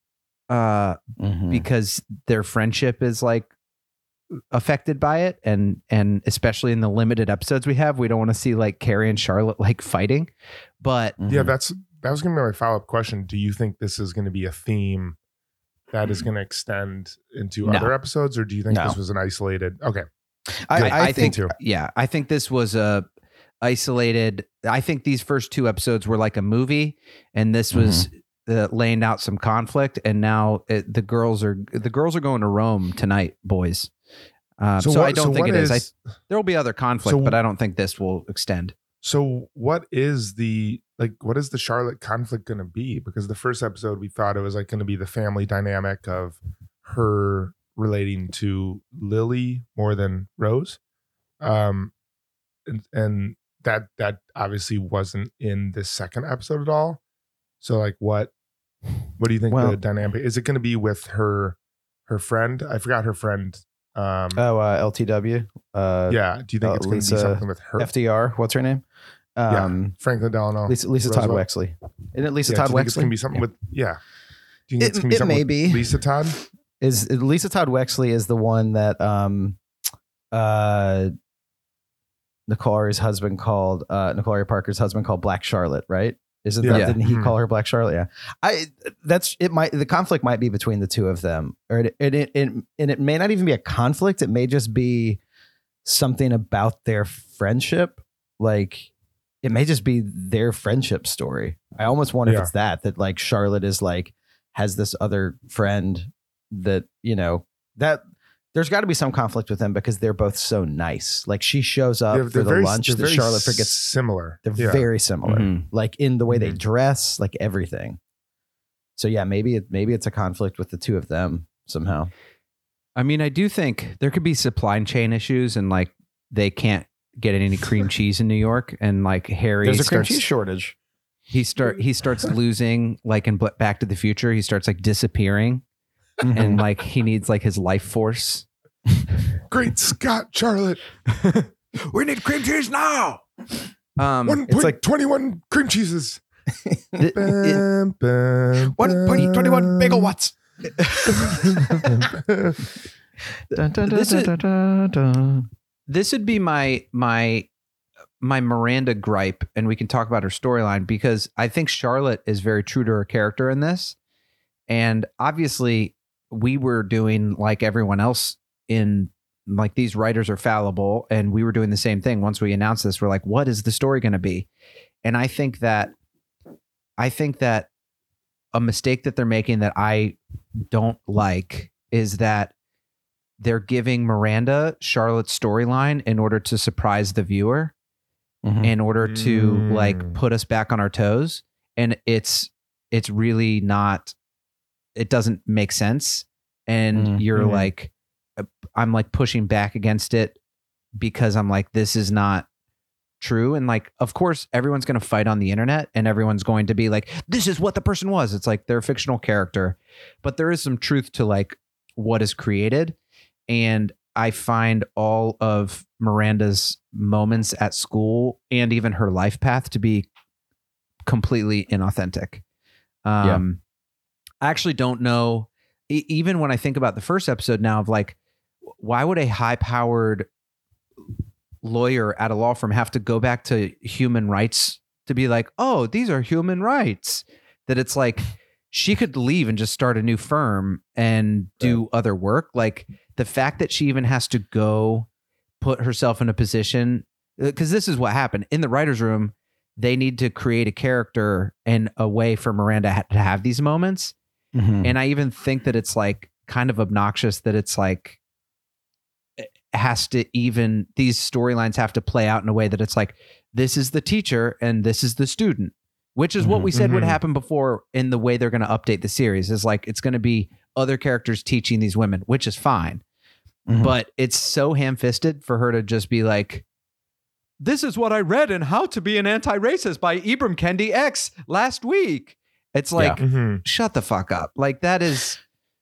because their friendship is like affected by it, and especially in the limited episodes we have, we don't want to see like Carrie and Charlotte like fighting. But
yeah, that was gonna be my follow-up question. Do you think this is gonna be a theme that is gonna extend into other episodes, or do you think this was an isolated? Okay,
I think
too.
Yeah, I think this was a isolated. I think these first 2 episodes were like a movie, and this was laying out some conflict. And now the girls are going to Rome tonight, boys. So I don't think it is. There will be other conflict, but I don't think this will extend.
So what is the Charlotte conflict going to be? Because the first episode we thought it was like going to be the family dynamic of her relating to Lily more than Rose, and that obviously wasn't in this second episode at all. So like what do you think the dynamic is? It going to be with her friend? I forgot her friend.
LTW.
Yeah. Do you think it's going to be something with her?
FDR. What's her name?
Franklin Delano.
Lisa Todd Wexley. Isn't it Lisa Todd Wexley?
It's going to be something with. Yeah. Do you think it's going to be something
may be.
with Lisa Todd?
Is Lisa Todd Wexley is the one that Nicole Ari's husband called Nicole Ari Parker's husband called Black Charlotte, right? Isn't that? Didn't he call her Black Charlotte? Yeah. The conflict might be between the two of them, or it may not even be a conflict. It may just be something about their friendship. Like it may just be their friendship story. I almost wonder if it's that like Charlotte is like has this other friend that, that there's got to be some conflict with them because they're both so nice. Like she shows up for the lunch that Charlotte forgets.
Similar.
They're very similar, like in the way they dress, like everything. So yeah, maybe it's a conflict with the two of them somehow.
I mean, I do think there could be supply chain issues, and like they can't get any cream cheese in New York, and like Harry
there's a cream cheese shortage.
He starts losing, like in Back to the Future, he starts like disappearing, and like he needs like his life force.
Great Scott, Charlotte.
We need cream cheese now.
1.21 cream cheeses.
1.21 bagel watts.
This would be my Miranda gripe, and we can talk about her storyline, because I think Charlotte is very true to her character in this. And obviously we were doing like everyone else in like these writers are fallible, and we were doing the same thing. Once we announced this, we're like, what is the story going to be? And I think that a mistake that they're making that I don't like is that they're giving Miranda Charlotte's storyline in order to surprise the viewer, in order to like put us back on our toes. And it's really not, it doesn't make sense. And you're like, I'm like pushing back against it because I'm like, this is not true. And like, of course, everyone's going to fight on the internet, and everyone's going to be like, this is what the person was. It's like they're a fictional character, but there is some truth to like what is created. And I find all of Miranda's moments at school and even her life path to be completely inauthentic. I actually don't know. Even when I think about the first episode now of like, why would a high-powered lawyer at a law firm have to go back to human rights to be like, oh, these are human rights? That it's like she could leave and just start a new firm and do other work. Like the fact that she even has to go put herself in a position, because this is what happened in the writer's room. They need to create a character and a way for Miranda to have these moments. And I even think that it's like kind of obnoxious that it's like, has to even, these storylines have to play out in a way that it's like, this is the teacher and this is the student, which is what we said would happen before in the way they're going to update the series. Is like, it's going to be other characters teaching these women, which is fine. But it's so ham-fisted for her to just be like, this is what I read in How to Be an Anti-Racist by Ibram Kendi X last week. It's like, shut the fuck up. Like that is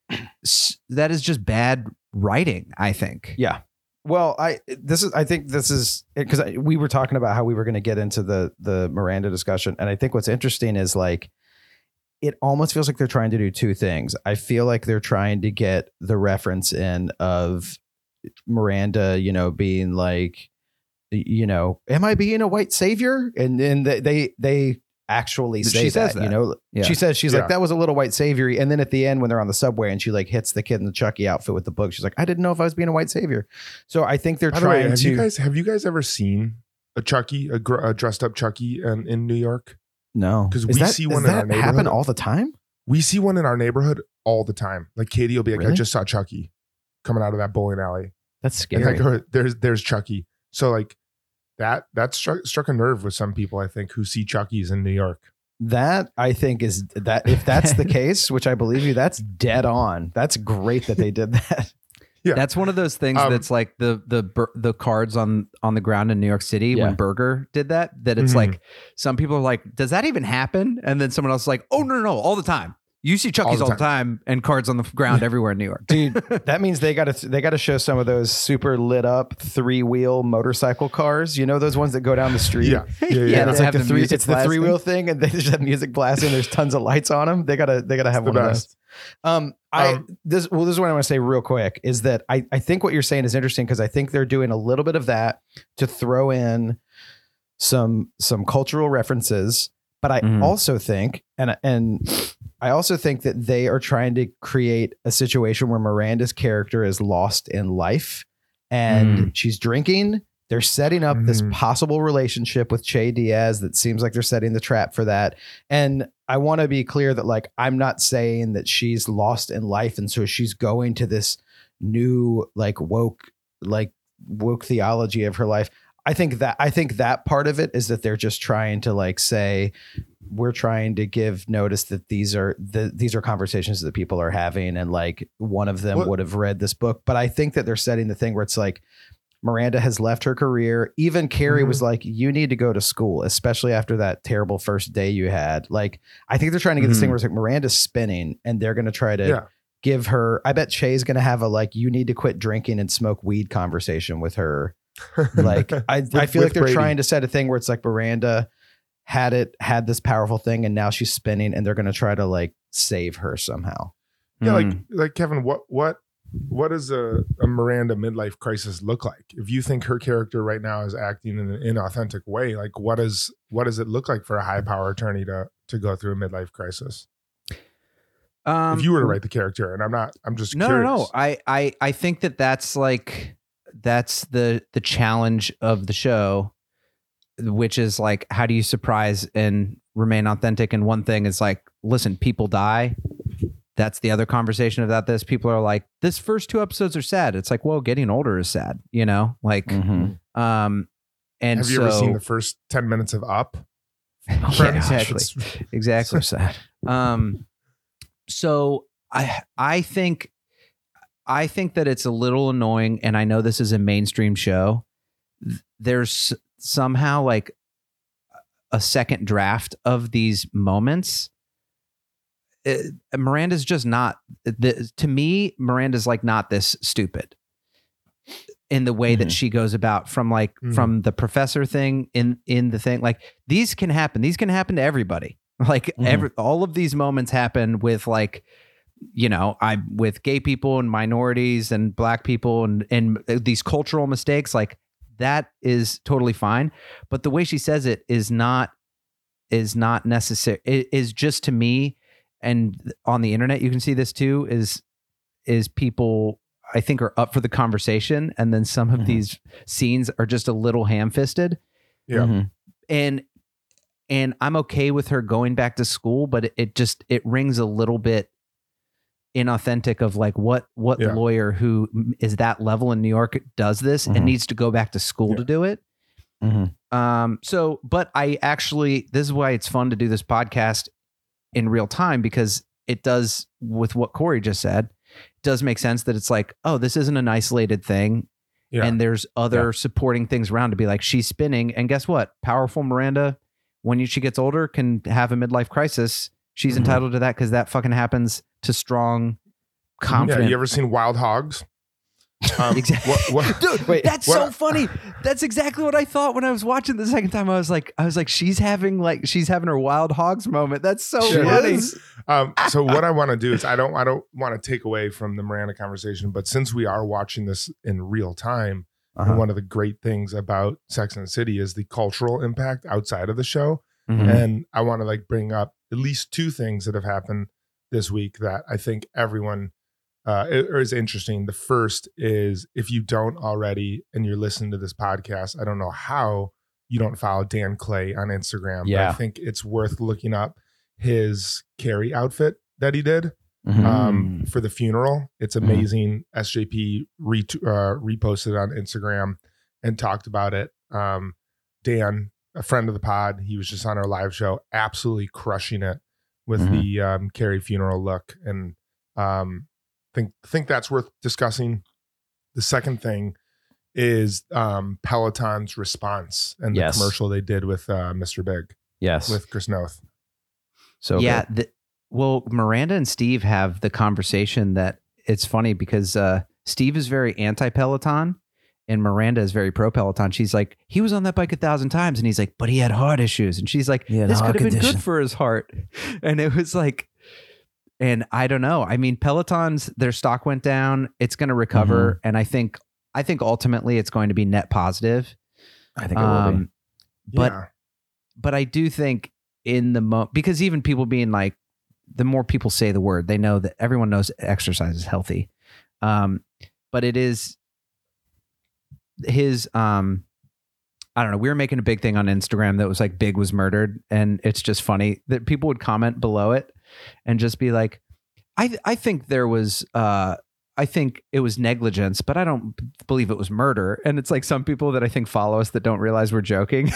just bad writing, I think.
Yeah. Well, I think this is because we were talking about how we were going to get into the Miranda discussion. And I think what's interesting is like, it almost feels like they're trying to do two things. I feel like they're trying to get the reference in of Miranda, being like, am I being a white savior? And then they actually say
she says
that.
Yeah.
She says, she's like, that was a little white savior. And then at the end, when they're on the subway and she like hits the kid in the Chucky outfit with the book, she's like, I didn't know if I was being a white savior. So I think they're trying to.
Have you guys ever seen a Chucky, a dressed up Chucky in New York?
No,
because we see one in our neighborhood.
Happen all the time.
We see one in our neighborhood all the time. Like Katie will be like,
Really?
I just saw Chucky coming out of that bowling alley.
That's
And
scary.
I go, there's Chucky. So like that struck a nerve with some people, I think, who see Chuckies in New York.
That I think is that if that's the case, which I believe you, that's dead on. That's great that they did that.
Yeah.
That's one of those things that's like the cards on the ground in New York City when Berger did that it's like some people are like, does that even happen? And then someone else is like, oh no, all the time. You see Chuckies all the time and cards on the ground everywhere in New York.
Dude, that means they got to show some of those super lit up 3-wheel motorcycle cars. You know those ones that go down the street?
Yeah.
It's like the 3-wheel thing, and they just have music blasting. There's tons of lights on them. They gotta have one of those. This is what I want to say real quick is that I think what you're saying is interesting because I think they're doing a little bit of that to throw in some cultural references, but I also think and I also think that they are trying to create a situation where Miranda's character is lost in life and she's drinking. They're setting up this possible relationship with Che Diaz that seems like they're setting the trap for that. And I want to be clear that like, I'm not saying that she's lost in life. And so she's going to this new, like woke theology of her life. I think that part of it is that they're just trying to like say, we're trying to give notice that these are conversations that people are having. And like one of them would have read this book, but I think that they're setting the thing where it's like, Miranda has left her career. Even Carrie was like, you need to go to school, especially after that terrible first day you had. Like, I think they're trying to get this thing where it's like Miranda's spinning and they're going to try to give her, I bet Che's going to have a, like, you need to quit drinking and smoke weed conversation with her. Like, I feel like they're
Brady.
trying to set a thing where it's like Miranda had this powerful thing and now she's spinning and they're going to try to like save her somehow.
Yeah. Like Kevin, what does a Miranda midlife crisis look like? If you think her character right now is acting in an inauthentic way, like what does it look like for a high power attorney to go through a midlife crisis? If you were to write the character, and I'm just curious.
No. I think that's the challenge of the show, which is like, how do you surprise and remain authentic? And one thing is like, listen, people die. That's the other conversation about this. People are like, this first 2 episodes are sad. It's like, well, getting older is sad, like, and
have you ever seen the first 10 minutes of Up?
Yeah, exactly.
So sad.
So I think that it's a little annoying, and I know this is a mainstream show. There's somehow like a second draft of these moments. Miranda's just not to me. Miranda's like not this stupid in the way that she goes about from from the professor thing in the thing. Like these can happen. These can happen to everybody. Like all of these moments happen with like, with gay people and minorities and black people and these cultural mistakes. Like that is totally fine. But the way she says it is not necessary. It is just, to me, and on the internet, you can see this too, is people, I think, are up for the conversation. And then some of these scenes are just a little ham-fisted.
Yeah.
And I'm okay with her going back to school, but it rings a little bit inauthentic of like what lawyer who is that level in New York does this and needs to go back to school to do it. But I actually, this is why it's fun to do this podcast in real time, because it does, with what Corey just said, it does make sense that it's like, oh, this isn't an isolated thing. Yeah. And there's other supporting things around to be like, she's spinning. And guess what? Powerful Miranda, when she gets older, can have a midlife crisis. She's entitled to that because that fucking happens to strong, confident.
Yeah, you ever seen Wild Hogs?
Exactly. Dude,
Wait,
that's so funny. That's exactly what I thought when I was watching the second time. I was like, she's having her wild hogs moment. That's so funny.
So what I want to do is I don't want to take away from the Miranda conversation, but since we are watching this in real time, and one of the great things about Sex and the City is the cultural impact outside of the show.
Mm-hmm.
And I want to like bring up at least two things that have happened this week that I think everyone is interesting. The first is, if you don't already and you're listening to this podcast, I don't know how you don't follow Dan Clay on Instagram.
Yeah.
But I think it's worth looking up his Carrie outfit that he did for the funeral. It's amazing. SJP reposted on Instagram and talked about it. Dan, a friend of the pod, he was just on our live show, absolutely crushing it with the Carrie funeral look. And think that's worth discussing. The second thing is Peloton's response and the commercial they did with Mr. Big.
Yes.
With Chris Noth.
So
yeah. Well, Miranda and Steve have the conversation that it's funny because Steve is very anti-Peloton and Miranda is very pro-Peloton. She's like, he was on that bike 1,000 times. And he's like, but he had heart issues. And she's like, this could have been good for his heart. And it was like, and I don't know. I mean, Peloton's, their stock went down. It's going to recover. And I think ultimately it's going to be net positive.
I think it will be.
But I do think in the because even people being like, the more people say the word, they know that everyone knows exercise is healthy. But it is his, I don't know. We were making a big thing on Instagram that was like Big was murdered. And it's just funny that people would comment below it and just be like, I think there was, I think it was negligence, but I don't believe it was murder. And it's like some people that I think follow us that don't realize we're joking.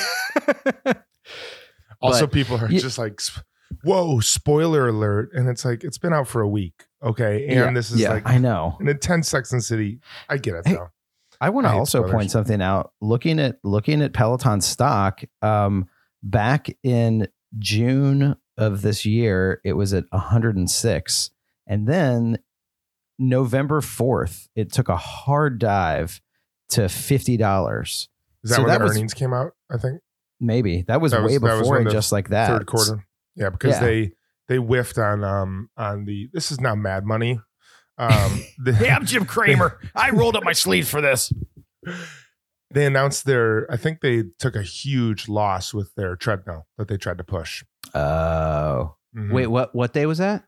Also, people are just like, whoa, spoiler alert. And it's like, it's been out for a week. Okay. And this is like,
I know,
an intense Sex and the City. I get it though.
I want to also point something out. Looking at Peloton stock, back in June of this year, it was at 106. And then November 4th, it took a hard dive to $50.
Is that when the earnings came out? I think
maybe that was way before and just like that.
Third quarter. Yeah, because they whiffed on the, this is now Mad Money.
Hey, I'm Jim Cramer. I rolled up my sleeves for this.
They announced I think they took a huge loss with their treadmill that they tried to push.
Oh.
Wait, what day was that?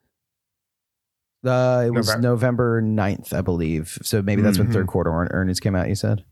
It was November 9th, I believe. So maybe that's when third quarter earnings came out, you said?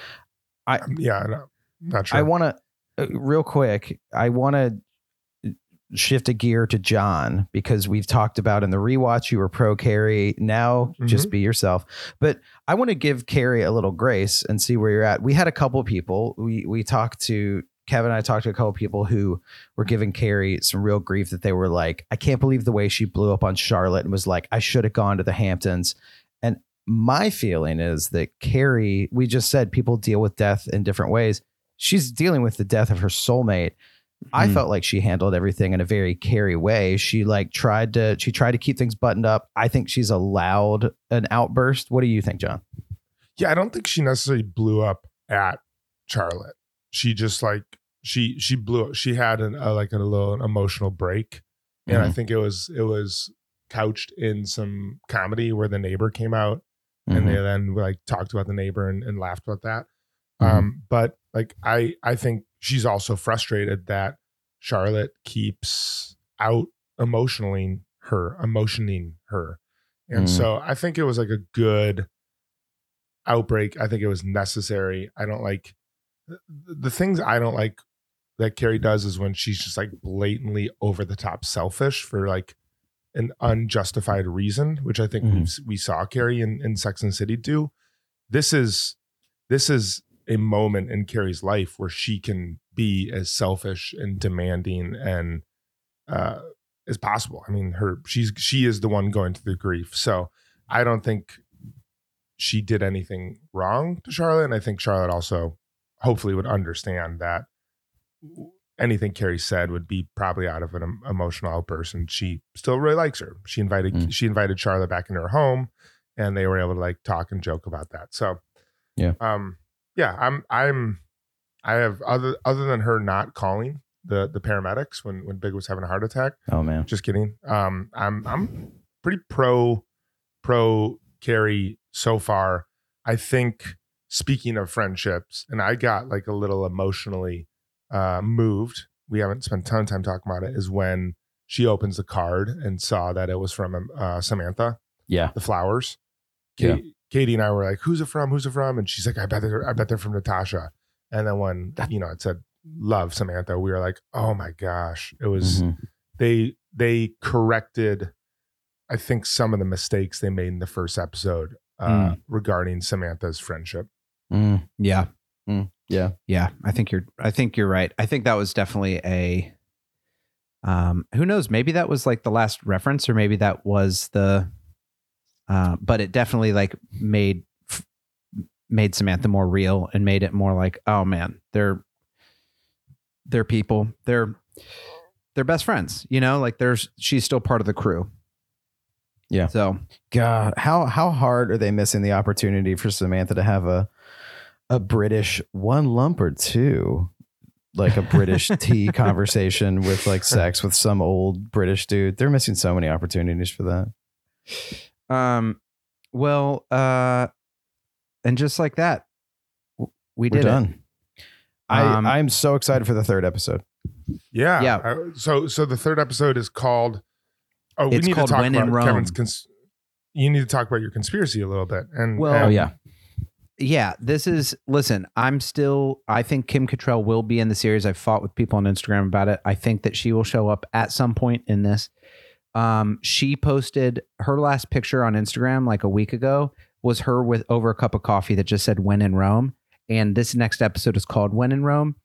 Not sure.
I want to, real quick, shift a gear to John, because we've talked about in the rewatch, you were pro Carrie. Now just be yourself. But I want to give Carrie a little grace and see where you're at. We had a couple people. We talked to Kevin and I talked to a couple people who were giving Carrie some real grief, that they were like, I can't believe the way she blew up on Charlotte and was like, I should have gone to the Hamptons. And my feeling is that Carrie, we just said people deal with death in different ways. She's dealing with the death of her soulmate. I felt like she handled everything in a very Carrie way. She tried to keep things buttoned up. I think she's allowed an outburst. What do you think, John?
Yeah, I don't think she necessarily blew up at Charlotte. She just she blew up. She had a little emotional break. And I think it was couched in some comedy where the neighbor came out and they then talked about the neighbor and laughed about that. But I think she's also frustrated that Charlotte keeps emotioning her. And so I think it was like a good outbreak. I think it was necessary. I don't like the things I don't like that Carrie does is when she's just like blatantly over the top selfish for like an unjustified reason, which I think we saw Carrie in Sex and the City do. This is a moment in Carrie's life where she can be as selfish and demanding and as possible. I mean, she is the one going through the grief. So I don't think she did anything wrong to Charlotte. And I think Charlotte also hopefully would understand that anything Carrie said would be probably out of an emotional outburst, and she still really likes her. She invited Charlotte back into her home, and they were able to like talk and joke about that. So
Yeah.
I have other than her not calling the paramedics when Big was having a heart attack.
Oh man.
Just kidding. I'm pretty pro Carrie so far. I think, speaking of friendships, and I got like a little emotionally moved. We haven't spent a ton of time talking about it. Is when she opens the card and saw that it was from Samantha.
Yeah.
The flowers.
Yeah.
Katie and I were like, "Who's it from? Who's it from?" And she's like, "I bet they're from Natasha." And then when it said "Love Samantha," we were like, "Oh my gosh!" It was they corrected, I think, some of the mistakes they made in the first episode regarding Samantha's friendship.
Yeah.
Yeah.
Yeah. I think you're right. I think that was definitely a, who knows, maybe that was like the last reference, or maybe that was the, but it definitely like made Samantha more real and made it more like, oh man, they're people, they're best friends, like she's still part of the crew.
Yeah.
So
God, how hard are they missing the opportunity for Samantha to have a British one lump or two, like a British tea conversation with like sex with some old British dude? They're missing so many opportunities for that.
And just like that, we're
done.
It.
I'm so excited for the third episode.
Yeah.
Yeah.
So the third episode is called. Oh, we
it's
need to
called
talk
When
about
in Rome.
Kevin's. You need to talk about your conspiracy a little bit.
Yeah, listen, I think Kim Cattrall will be in the series. I've fought with people on Instagram about it. I think that she will show up at some point in this. She posted her last picture on Instagram like a week ago was her with over a cup of coffee that just said "When in Rome." And this next episode is called "When in Rome."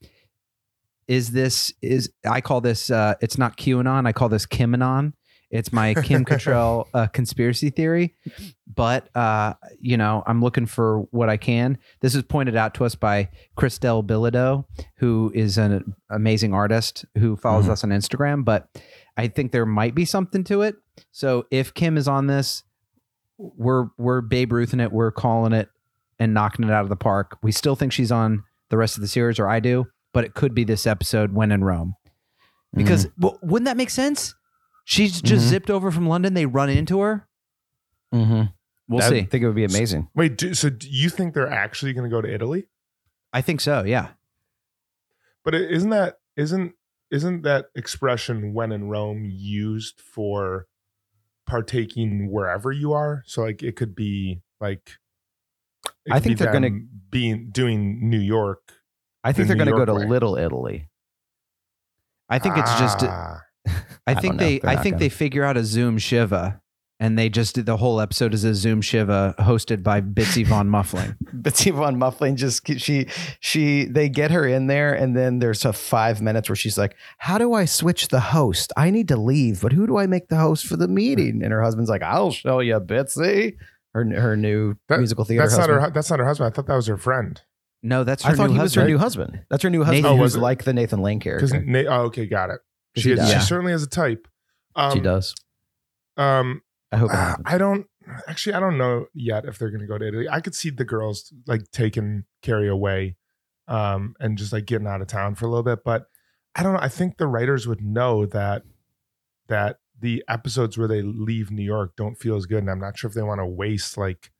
I call this, it's not QAnon. I call this Kimanon. It's my Kim Cattrall conspiracy theory, but I'm looking for what I can. This is pointed out to us by Christelle Bilodeau, who is an amazing artist who follows us on Instagram. But I think there might be something to it. So if Kim is on this, we're Babe Ruthing it, we're calling it and knocking it out of the park. We still think she's on the rest of the series, or I do, but it could be this episode, When in Rome, because wouldn't that make sense? She's just zipped over from London. They run into her. We'll see.
I think it would be amazing.
Wait, so do you think they're actually going to go to Italy?
I think so. Yeah.
But isn't that expression "when in Rome" used for partaking wherever you are? So like it could be like.
I think they're going to
doing New York.
I think they're going to go to Little Italy.
I think it's just. I think they figure out a Zoom Shiva, and they just did the whole episode as a Zoom Shiva hosted by Bitsy Von Muffling.
Bitsy Von Muffling they get her in there, and then there's a 5 minutes where she's like, "How do I switch the host? I need to leave, but who do I make the host for the meeting?" And her husband's like, "I'll show you, Bitsy." Her new musical theater.
That's not her husband. I thought that was her friend.
No, that's her
I thought
new
he
husband.
was her new husband. That's her new husband,
Nathan.
who's like the Nathan Lane character.
Okay, got it. She certainly has a type.
She does. I hope.
I don't know yet if they're going to go to Italy. I could see the girls like taking Carrie away, and just like getting out of town for a little bit. But I don't know. I think the writers would know that the episodes where they leave New York don't feel as good, and I'm not sure if they want to waste like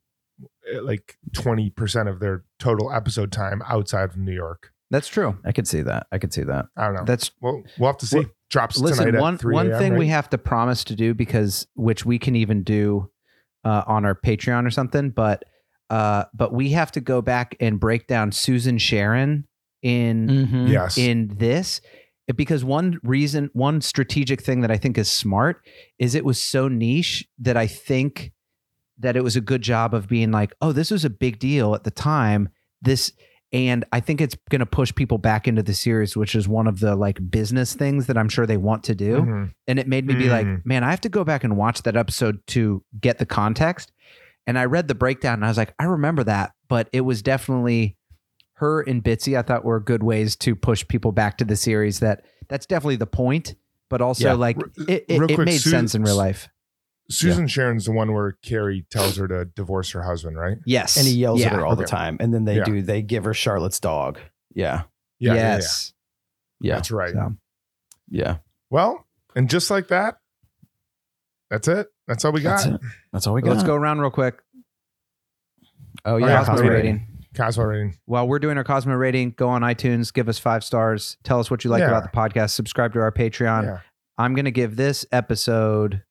20% of their total episode time outside of New York.
That's true.
I could see that.
I don't know. We'll have to see.
Well,
Drops
listen,
tonight at 3
one
a.m.,
thing
right?
we have to promise to do, which we can even do on our Patreon or something, but we have to go back and break down Susan Sharon in this, because one strategic thing that I think is smart is it was so niche that I think that it was a good job of being like, oh, this was a big deal at the time. And I think it's going to push people back into the series, which is one of the like business things that I'm sure they want to do. And it made me be like, man, I have to go back and watch that episode to get the context. And I read the breakdown and I was like, I remember that, but it was definitely her and Bitsy. I thought were good ways to push people back to the series. That's definitely the point, but also like it made sense in real life.
Susan Sharon's the one where Carrie tells her to divorce her husband, right?
Yes.
And he yells at
Yeah.
her all the time. And then
Yeah.
they give her Charlotte's dog. Yeah.
Yes.
Yeah.
That's right.
So,
Yeah.
Well, and just like that, that's it. That's all we got.
That's it. That's all we got.
let's go around real quick.
Oh,
yeah,
yeah.
Cosmo
rating.
rating.
Cosmo rating.
While we're doing our Cosmo rating, go on iTunes, give us 5 stars. Tell us what you like
Yeah.
about the podcast. Subscribe to our Patreon.
Yeah.
I'm going to give this episode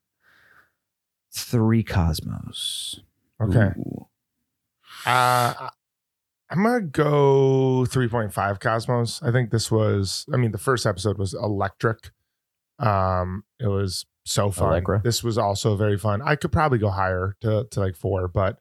3 Cosmos.
Okay.
Ooh.
I'm going to go 3.5 Cosmos. I think this was, the first episode was electric. It was so fun.
Allegra.
This was also very fun. I could probably go higher to like 4, but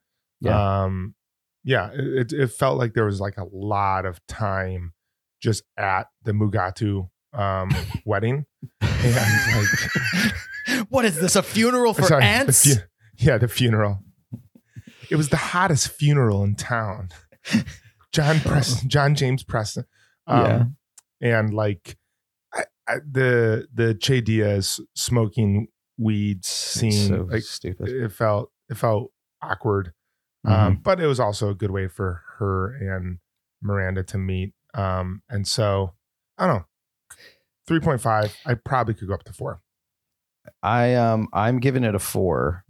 it felt like there was like a lot of time just at the Mugatu wedding. And like,
What is this? A funeral for
sorry,
ants?
the funeral. It was the hottest funeral in town. John James Preston. And like the Che Diaz smoking weed scene,
So
like
stupid.
it felt awkward.
Mhm.
But it was also a good way for her and Miranda to meet. And so I don't know. 3.5. I probably could go up to 4.
I'm giving it a 4.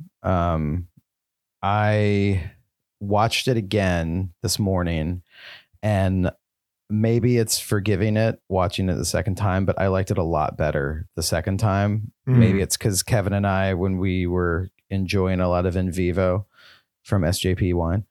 I watched it again this morning, and maybe it's forgiving it watching it the second time, but I liked it a lot better the second time. Maybe it's because Kevin and I, when we were enjoying a lot of In Vivo from SJP wine,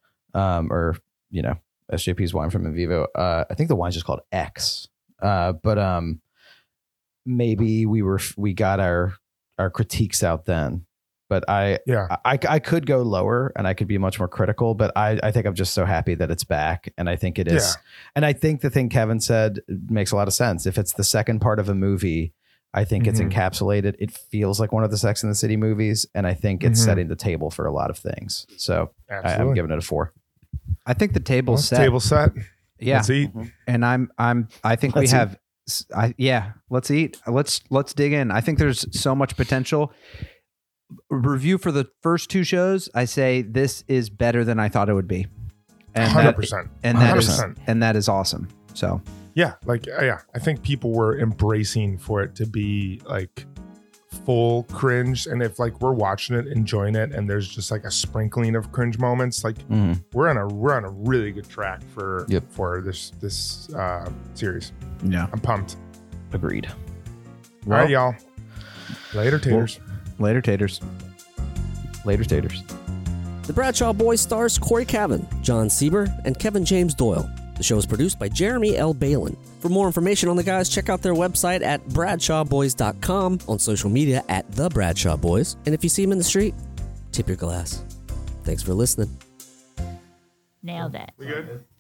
SJP's wine from In Vivo. I think the wine's just called X. But maybe we got our critiques out then. But I could go lower and I could be much more critical, but I think I'm just so happy that it's back. And I think it is.
Yeah.
And I think the thing Kevin said makes a lot of sense. If it's the second part of a movie, I think it's encapsulated. It feels like one of the Sex and the City movies. And I think it's setting the table for a lot of things. So I'm giving it a 4.
I think the table's set.
Table set.
Yeah.
Let's eat.
And I think
Let's
we have, let's eat. Let's dig in. I think there's so much potential. Review for the first 2 shows, I say this is better than I thought it would be. And
100%.
And that is awesome. So
I think people were embracing for it to be like full cringe. And if like we're watching it, enjoying it, and there's just like a sprinkling of cringe moments, like we're on a really good track for this series.
yeah.
I'm pumped.
Agreed.
All right, y'all. Later, taters.
Later, taters.
Later, taters.
The Bradshaw Boys stars Corey Cavan, John Sieber, and Kevin James Doyle. The show is produced by Jeremy L. Balin. For more information on the guys, check out their website at bradshawboys.com, on social media at The Bradshaw Boys, and if you see them in the street, tip your glass. Thanks for listening.
Nailed it.
We good?